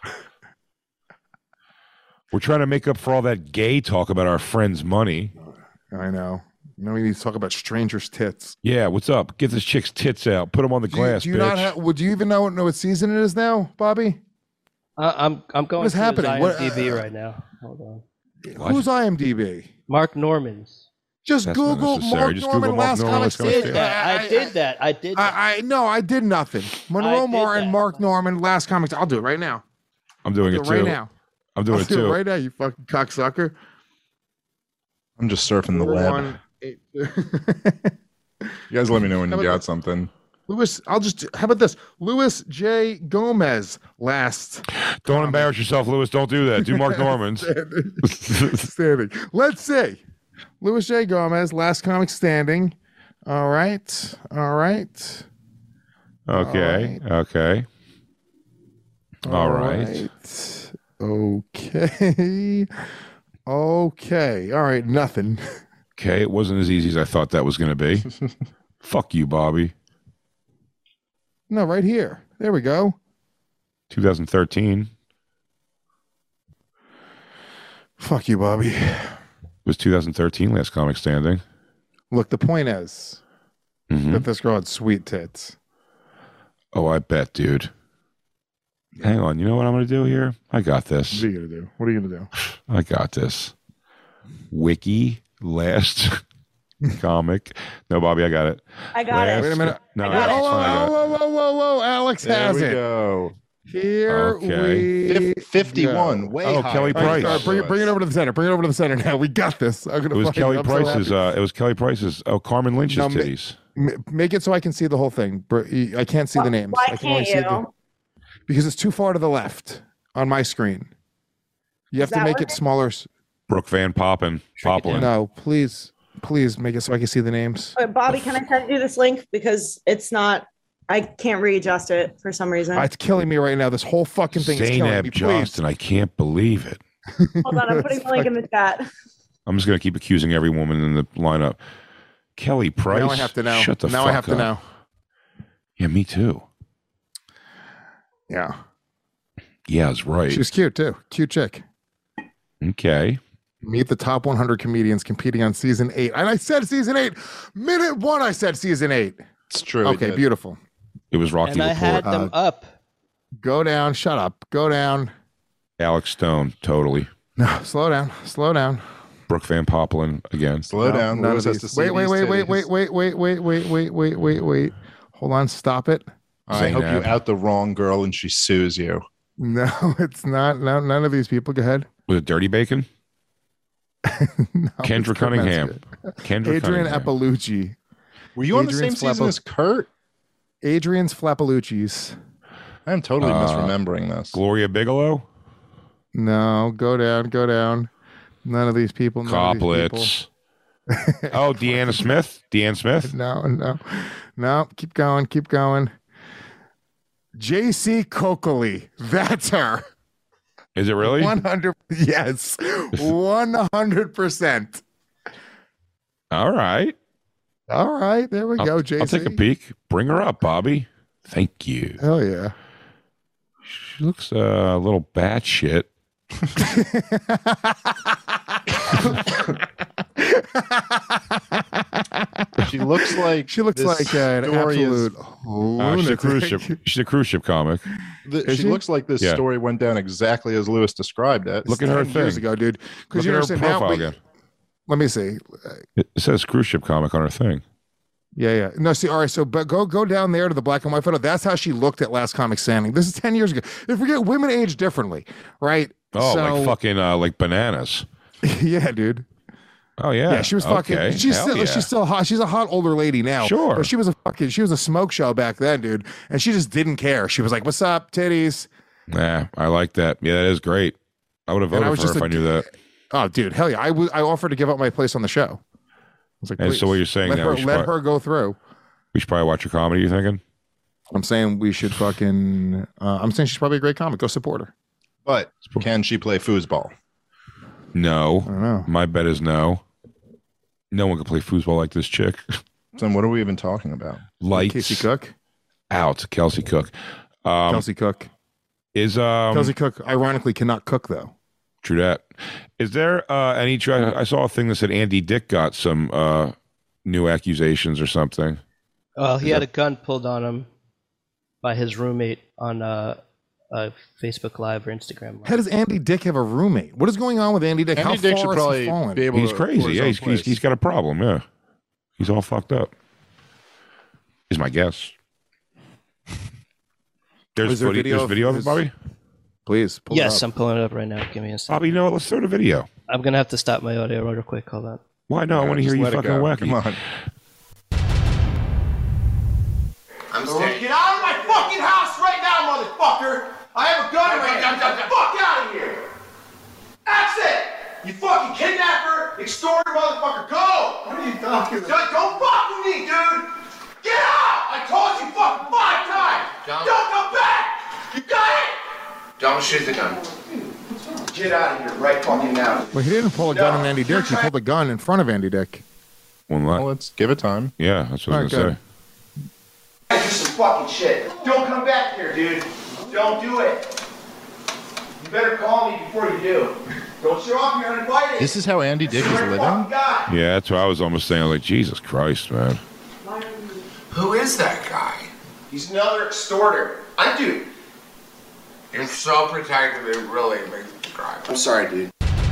We're trying to make up for all that gay talk about our friend's money. I know. Now we need to talk about strangers' tits. Yeah, what's up? Get this chick's tits out. Put them on the Do you, glass, do you bitch. not have? Would you even know, know what season it is now, Bobby? Uh, I'm I'm going What's to his happening? What, IMDb uh, right now. Hold on. What? Who's IMDb? Mark Norman's. Just That's not Google necessary. Mark Just Norman Google Mark last Norman, comic last comic standing. standing. Yeah, I did that. I did that. I, I no, I did nothing. Monroe did Martin, that. Mark Norman, last comic. I'll do it right now. I'm doing I'll it do it right too. now. I'm doing I'll it do too. it right now. You fucking cocksucker. I'm just surfing the Four, web. one, eight. You guys let me know when How you about got that? something. Louis, I'll just. How about this? Louis J. Gomez last Don't embarrass yourself, Lewis. Don't do that. Do Mark Norman's. standing. Let's see. Louis J. Gomez, last comic standing. All right. All right. Okay. Okay. All right. Okay. Okay. All right. Nothing. Okay. It wasn't as easy as I thought that was going to be. Fuck you, Bobby. No, right here. There we go. twenty thirteen. Fuck you, Bobby. It was twenty thirteen last comic standing. Look, the point is Mhm. that this girl had sweet tits. Oh, I bet, dude. Hang on. You know what I'm going to do here? I got this. What are you gonna do? What are you gonna do? I got this. Wiki last comic. No, Bobby, I got it. I got last, it. Wait a minute. No, I got that's it. Whoa, fine, I got whoa, it. whoa, whoa, whoa, whoa! Alex There has we it. go. Here Okay. we Fif- fifty-one. go. Way Oh, higher. Kelly All right, Price. all right, bring, it, bring it over to the center. Bring it over to the center now. We got this. I'm gonna It was fucking- Kelly I'm so Price's. happy. uh, it was Kelly Price's. Oh, Carmen Lynch's No, ma- titties. M- Make it so I can see the whole thing. Br- I can't see the names. Why I can only can't see the you? because it's too far to the left on my screen. You have Is to that make what it it- smaller. s- Brooke Van Poppen. Poplin. No, please, please make it so I can see the names. Wait, Bobby, can I send you this link because it's not? I can't readjust it for some reason. It's killing me right now. This whole fucking thing is killing Zainab me. Please. Johnston. I can't believe it. Hold on, I'm putting the link in the chat. I'm just going to keep accusing every woman in the lineup. Kelly Price. Now I have to know. Shut the now fuck I have to up. know. Yeah, me too. Yeah, Yeah, it's right. she was cute too. Cute chick. Okay. Meet the top one hundred comedians competing on season eight. And I said season eight. Minute one, I said season eight. It's true. we Okay, did. beautiful. It was Rocky And I Report. had them up. Go down. Shut up. Go down. Alex Stone. Totally. No, slow down. Slow down. Brooke Van Poppelin again. Slow No, down. none Lewis of has these. to see Wait, wait, these wait, wait, titties. wait, wait, wait, wait, wait, wait, wait, wait, wait. Hold on. Stop it. I hope you Zainab. out the wrong girl and she sues you. No, it's not. No, none of these people. Go ahead. Was it Dirty Bacon? No, Kendra it's Kurt Cunningham. Metzger. Kendra Adrian Cunningham. Appalucci. Were you on the same Adrian's season Flappo- as Kurt? Adrian's Flappalucci's. I'm totally Uh, misremembering this. Gloria Bigelow? No, go down, go down. None of these people. None of these people. Coplitz. Oh, Deanna Smith? Deanne Smith? No, no, no. Keep going. Keep going. J C Coakley. That's her. Is it really? one hundred Yes. one hundred percent. All right. All right. There we I'll, go, J C. I'll take a peek. Bring her up, Bobby. Thank you. Hell yeah. She looks uh, a little batshit. She looks like she looks this like uh, an story absolute is- Uh, she's a cruise ship. She's a cruise ship comic. The, Is she, she? looks like this Yeah. story went down exactly as Lewis described it. Look at her ten years thing. ago, dude. Look Because at you her understand now. profile we- again. Let me see. It says cruise ship comic on her thing. Yeah, yeah. No, see, all right. So, but go go down there to the black and white photo. That's how she looked at Last Comic Standing. This is ten years ago. They forget women age differently, right? Oh, So- like fucking uh, like bananas. yeah, dude. Oh yeah. Yeah, she was fucking. Okay. She's Hell still. yeah. She's still hot. She's a hot older lady now. Sure. But she was a fucking. She was a smoke show back then, dude. And she just didn't care. She was like, "What's up, titties?" Nah, I like that. Yeah, that is great. I would have And I voted was for her just if I like- knew that. Oh, dude, hell yeah! I w- I offered to give up my place on the show. I was like, And please, so what you're saying let now, her, we should let probably- her go through. We should probably watch her comedy. You thinking? I'm saying we should fucking. Uh, I'm saying she's probably a great comic. Go support her. But can she play foosball? No. I don't know. My bet is no. No one can play foosball like this chick. Then what are we even talking about? Lights Casey Cook. out. Kelsey Cook. Um, Kelsey Cook. is um. Kelsey Cook, ironically, cannot cook though. True that. Is there uh, any? Try- I saw a thing that said Andy Dick got some uh, new accusations or something. Well, he had a gun pulled on him by his roommate on uh, uh, Facebook Live or Instagram Live. How does Andy Dick have a roommate? What is going on with Andy Dick? Andy How Dick far should has probably he fallen? be able He's to crazy. afford his Yeah, own he's, he's, place. he's got a problem. Yeah, he's all fucked up. Is my guess. There's Is there footage- video there's of video of it, his- Bobby. Please. Pull Yes, It up. I'm pulling it up right now. Give me a second. Bobby, you know what? Let's throw the video. I'm gonna have to stop my audio real quick. Hold on. Why not? I want to hear Just you let it fucking go. wacky. Come on. I'm staying. Get out of my fucking house right now, motherfucker! I have a gun in my hand. Get the fuck out of here! That's it! You fucking kidnapper, extorter, motherfucker, go! What are you talking about? Don't, don't fuck with me, dude! Get out! I told you fucking five times! Don't. Don't come back! You got it? Don't shoot the gun. Get out of here right fucking now. Well, he didn't pull a gun No, on Andy you're Dick. He trying- pulled a gun in front of Andy Dick. One Well, lot. let's give it time. Yeah, that's what I was All gonna right, say. Do some fucking shit. Don't come back here, dude. Don't do it. You better call me before you do. Don't show up here uninvited. This is how Andy Dick is Swear to living? fucking God. Yeah, that's what I was almost saying. Like Jesus Christ, man. Who is that guy? He's another extorter. I do. You're so protective, it really makes me cry. I'm sorry, dude.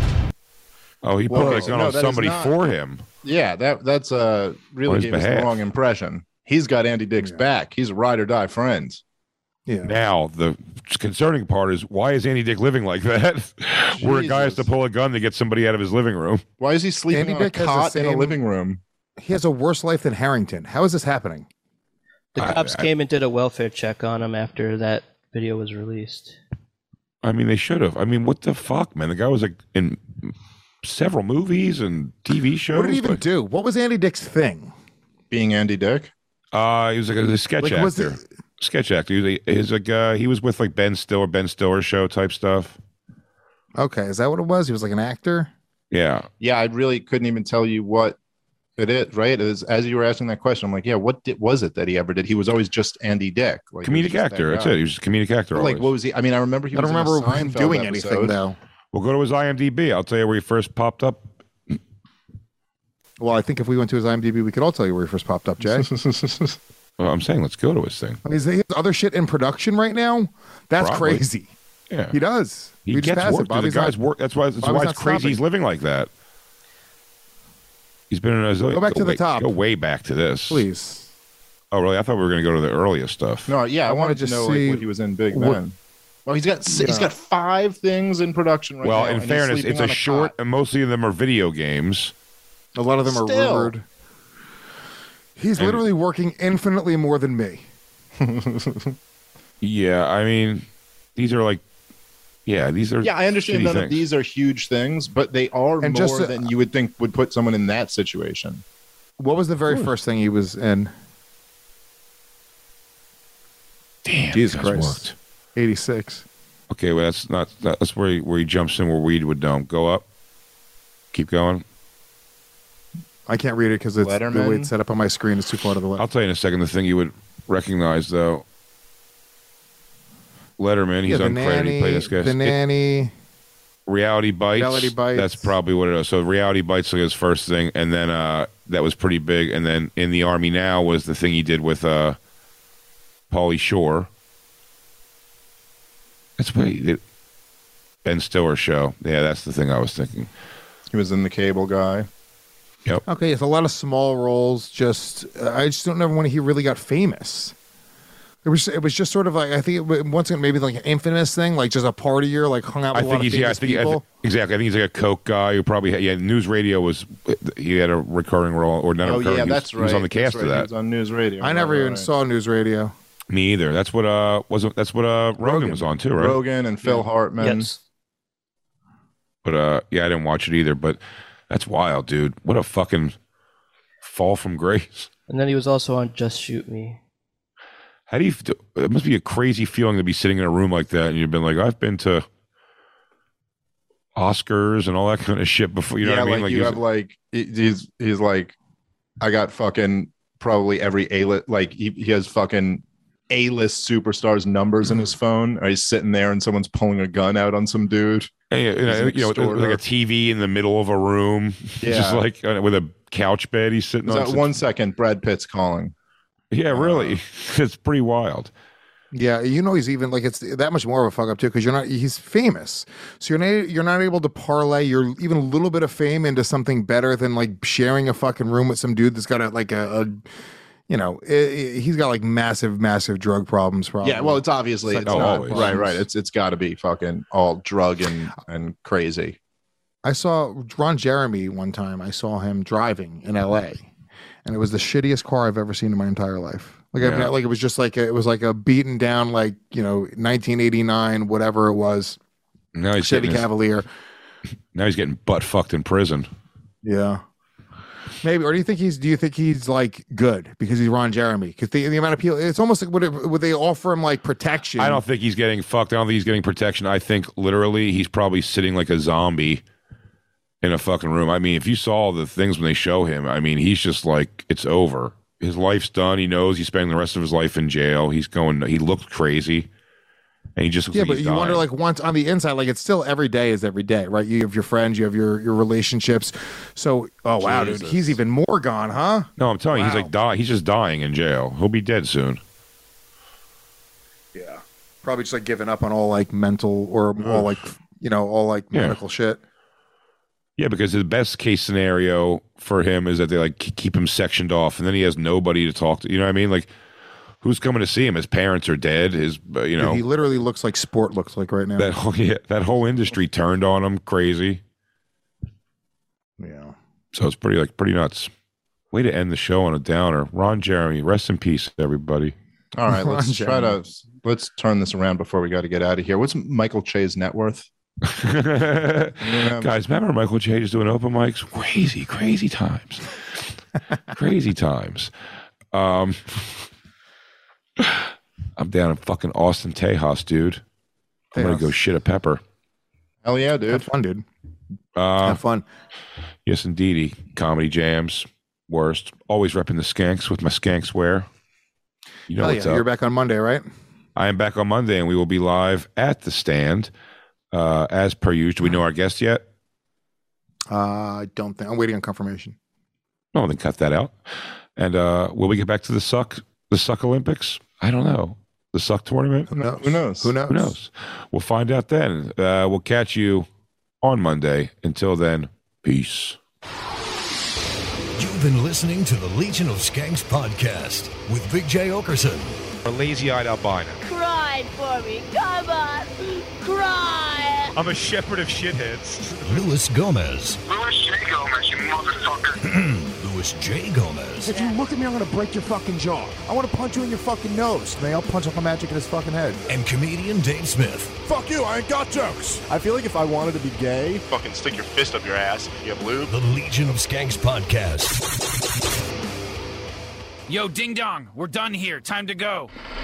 Oh, he Well, put a no, gun no, on that is somebody not- for him. Yeah, that that's uh On really his gave us the behalf. wrong impression. He's got Andy Dick's back. He's a ride or die friend. Yeah. Now, the concerning part is why is Andy Dick living like that? Where a guy has to Jesus. pull a gun to get somebody out of his living room. Why is he sleeping Andy on Dick a has the cot in a same- living room? He has a worse life than Harrington. How is this happening? The I- cops I- came and did a welfare check on him after that video was released. I mean, they should have. I mean, what the fuck, man? The guy was like in several movies and T V shows. What did he even but- do? What was Andy Dick's thing? Being Andy Dick? Uh, he was like a, a sketch Like, actor. was it- Sketch actor. He was, a, he was like uh, he was with like Ben Stiller, Ben Stiller show type stuff. Okay, is that what it was? He was like an actor? Yeah, Yeah, I really couldn't even tell you what it is, right? As, as you were asking that question, I'm like, yeah, what did, was it that he ever did? He was always just Andy Dick. Like, he was comedic just that actor. That's guy. it. He was just a comedic actor. But, like, always. what was he? I mean, I remember he I was don't in a remember him Seinfeld doing episode. anything, though. Well, go to his IMDb. I'll tell you where he first popped up. Well, I think if we went to his IMDb, we could all tell you where he first popped up, Jay. Well, I'm saying let's go to his thing. I mean, he has other shit in production right now? That's Probably. crazy. Yeah, He does. he We just gets passed work. it. dude. The Bobby's guy's not- work. That's why. That's Bobby's why not it's crazy. stopping. He's living like that. He's been in a Go back to the way, top. Go way back to this, Please. Oh, really? I thought we were going to go to the earliest stuff. No, yeah, I, I wanna wanted to just know see like, what he was in Big what- Ben. Well, he's got s he's Yeah. got five things in production right well, now. in and he's fairness, sleeping it's a on short, cot. and mostly of them are video games. A lot of them are Still. rumored. He's And- literally working infinitely more than me. Yeah, I mean, these are like, yeah, these are. Yeah, I understand shitty none of things. these are huge things, but they are And more just, uh, than you would think would put someone in that situation. What was the very first thing he was in? Damn, Jesus you guys Christ. worked. eighty-six. Okay, well, that's not that's where he, where he jumps in where Weed would dome. Go up. Keep going. I can't read it because it's the Letterman. way it's set up on my screen is too far to the left. I'll tell you in a second the thing you would recognize, though. Letterman, he's Yeah, the uncredited. nanny, He played this guy. the It- nanny. Reality Bites. Reality Bites. That's probably what it is. So Reality Bites was his first thing, and then uh, that was pretty big. And then In the Army Now was the thing he did with uh, Pauly Shore. That's what he did. Ben Stiller show. Yeah, that's the thing I was thinking. He was in The Cable Guy. Yep. Okay, it's a lot of small roles. Just uh, I just don't know when he really got famous. It was it was just sort of like I think it, was- once again maybe like an infamous thing, like just a partier, like hung out with I a think lot he's of yeah. I famous think I people. thi- exactly. I think he's like a coke guy who probably had, yeah. News Radio was he had a recurring role or not a Oh recurring. yeah, he was- that's he right. was on the That's cast right. of He that. was on News Radio. I never Right, even right. saw News Radio. Me either. That's what uh wasn't that's what uh Rogan, Rogan. was on too, right? Rogan and Phil Hartman. Yes. But uh yeah, I didn't watch it either. But that's wild, dude. What a fucking fall from grace. And then he was also on Just Shoot Me. How do you? f- It must be a crazy feeling to be sitting in a room like that, and you've been like, I've been to Oscars and all that kind of shit before. You know yeah, what I mean? like you he's- have like he- he's he's like, I got fucking probably every A list. Like he, he has fucking A list superstars numbers in his phone. Or he's sitting there and someone's pulling a gun out on some dude. And, you know, He's an you know, with like extorter. a T V in the middle of a room, Yeah. just like uh, with a couch bed. He's sitting Is on. that some- one second? Brad Pitt's calling. Yeah, really. It's pretty wild. Yeah, you know he's even like it's that much more of a fuck up too because you're not he's famous, so you're not you're not able to parlay your even a little bit of fame into something better than like sharing a fucking room with some dude that's got a like a, a you know i i he's got like massive massive drug problems. Probably. Yeah, well, it's obviously It's it's like not, always. right, right. It's it's got to be fucking all drug and and crazy. I saw Ron Jeremy one time. I saw him driving in L A, and it was the shittiest car I've ever seen in my entire life. Like, I've Yeah. not- like it was just like a, it was like a beaten down, like you know, nineteen eighty-nine, whatever it was, Now he's Chevy getting his- Cavalier. now he's getting butt fucked in prison. Yeah, maybe. Or do you think he's? Do you think he's like good because he's Ron Jeremy? Because the, the amount of people, it's almost like would, it, would they offer him like protection? I don't think he's getting fucked. I don't think he's getting protection. I think literally he's probably sitting like a zombie in a fucking room. I mean, if you saw the things when they show him, I mean, he's just like, it's over. His life's done. He knows he's spending the rest of his life in jail. He's going, he looked crazy. And he just looks Yeah, like but he's you wonder, dying. like, once on the inside, like, it's still every day is every day, right? You have your friends, you have your your relationships. So, oh wow, dude, Jesus. he's even more gone, huh? No, I'm telling you, he's Wow. like dying. He's just dying in jail. He'll be dead soon. Yeah, probably just like giving up on all like mental or all like you know all like Yeah. medical shit. Yeah, because the best case scenario for him is that they like k- keep him sectioned off, and then he has nobody to talk to. You know what I mean? Like, who's coming to see him? His parents are dead. His, uh, you know, Dude, he literally looks like sport looks like right now. that whole yeah, that whole industry turned on him crazy. yeah. So it's pretty like pretty nuts. Way to end the show on a downer. Ron Jeremy, rest in peace, everybody. All right, Ron let's try Jeremy. to let's turn this around before we got to get out of here. What's Michael Che's net worth? Guys, remember Michael J just doing open mics? Crazy, crazy times. Crazy times. Um, I'm down in fucking Austin, Tejas, dude. I'm gonna Tejas. go shit a pepper. Hell yeah, Have dude. fun, dude. Uh, Have fun. yes, indeedy. Comedy jams, worst. Always repping the skanks with my skanks wear. You know Hell what's yeah, up. you're back on Monday, right? I am back on Monday, and we will be live at the stand uh, as per usual. Do we know our guest yet? Uh, I don't think I'm waiting on confirmation. No, then cut that out. And uh, will we get back to the suck, the suck Olympics? I don't know. The suck tournament? Who knows? Who knows? Who knows? Who knows? We'll find out then. Uh, we'll catch you on Monday. Until then, peace. You've been listening to the Legion of Skanks podcast with Big J Okerson. A lazy-eyed albino. Cry for me. Come on. Cry. I'm a shepherd of shitheads. Louis Gomez. Louis J. Gomez, you motherfucker. Louis J. Gomez. If you look at me, I'm gonna break your fucking jaw. I want to punch you in your fucking nose. May I'll punch up a magic in his fucking head. And comedian Dave Smith. Fuck you, I ain't got jokes. I feel like if I wanted to be gay, Fucking stick your fist up your ass if you have lube. The Legion of Skanks podcast. Yo, ding dong, we're done here. Time to go.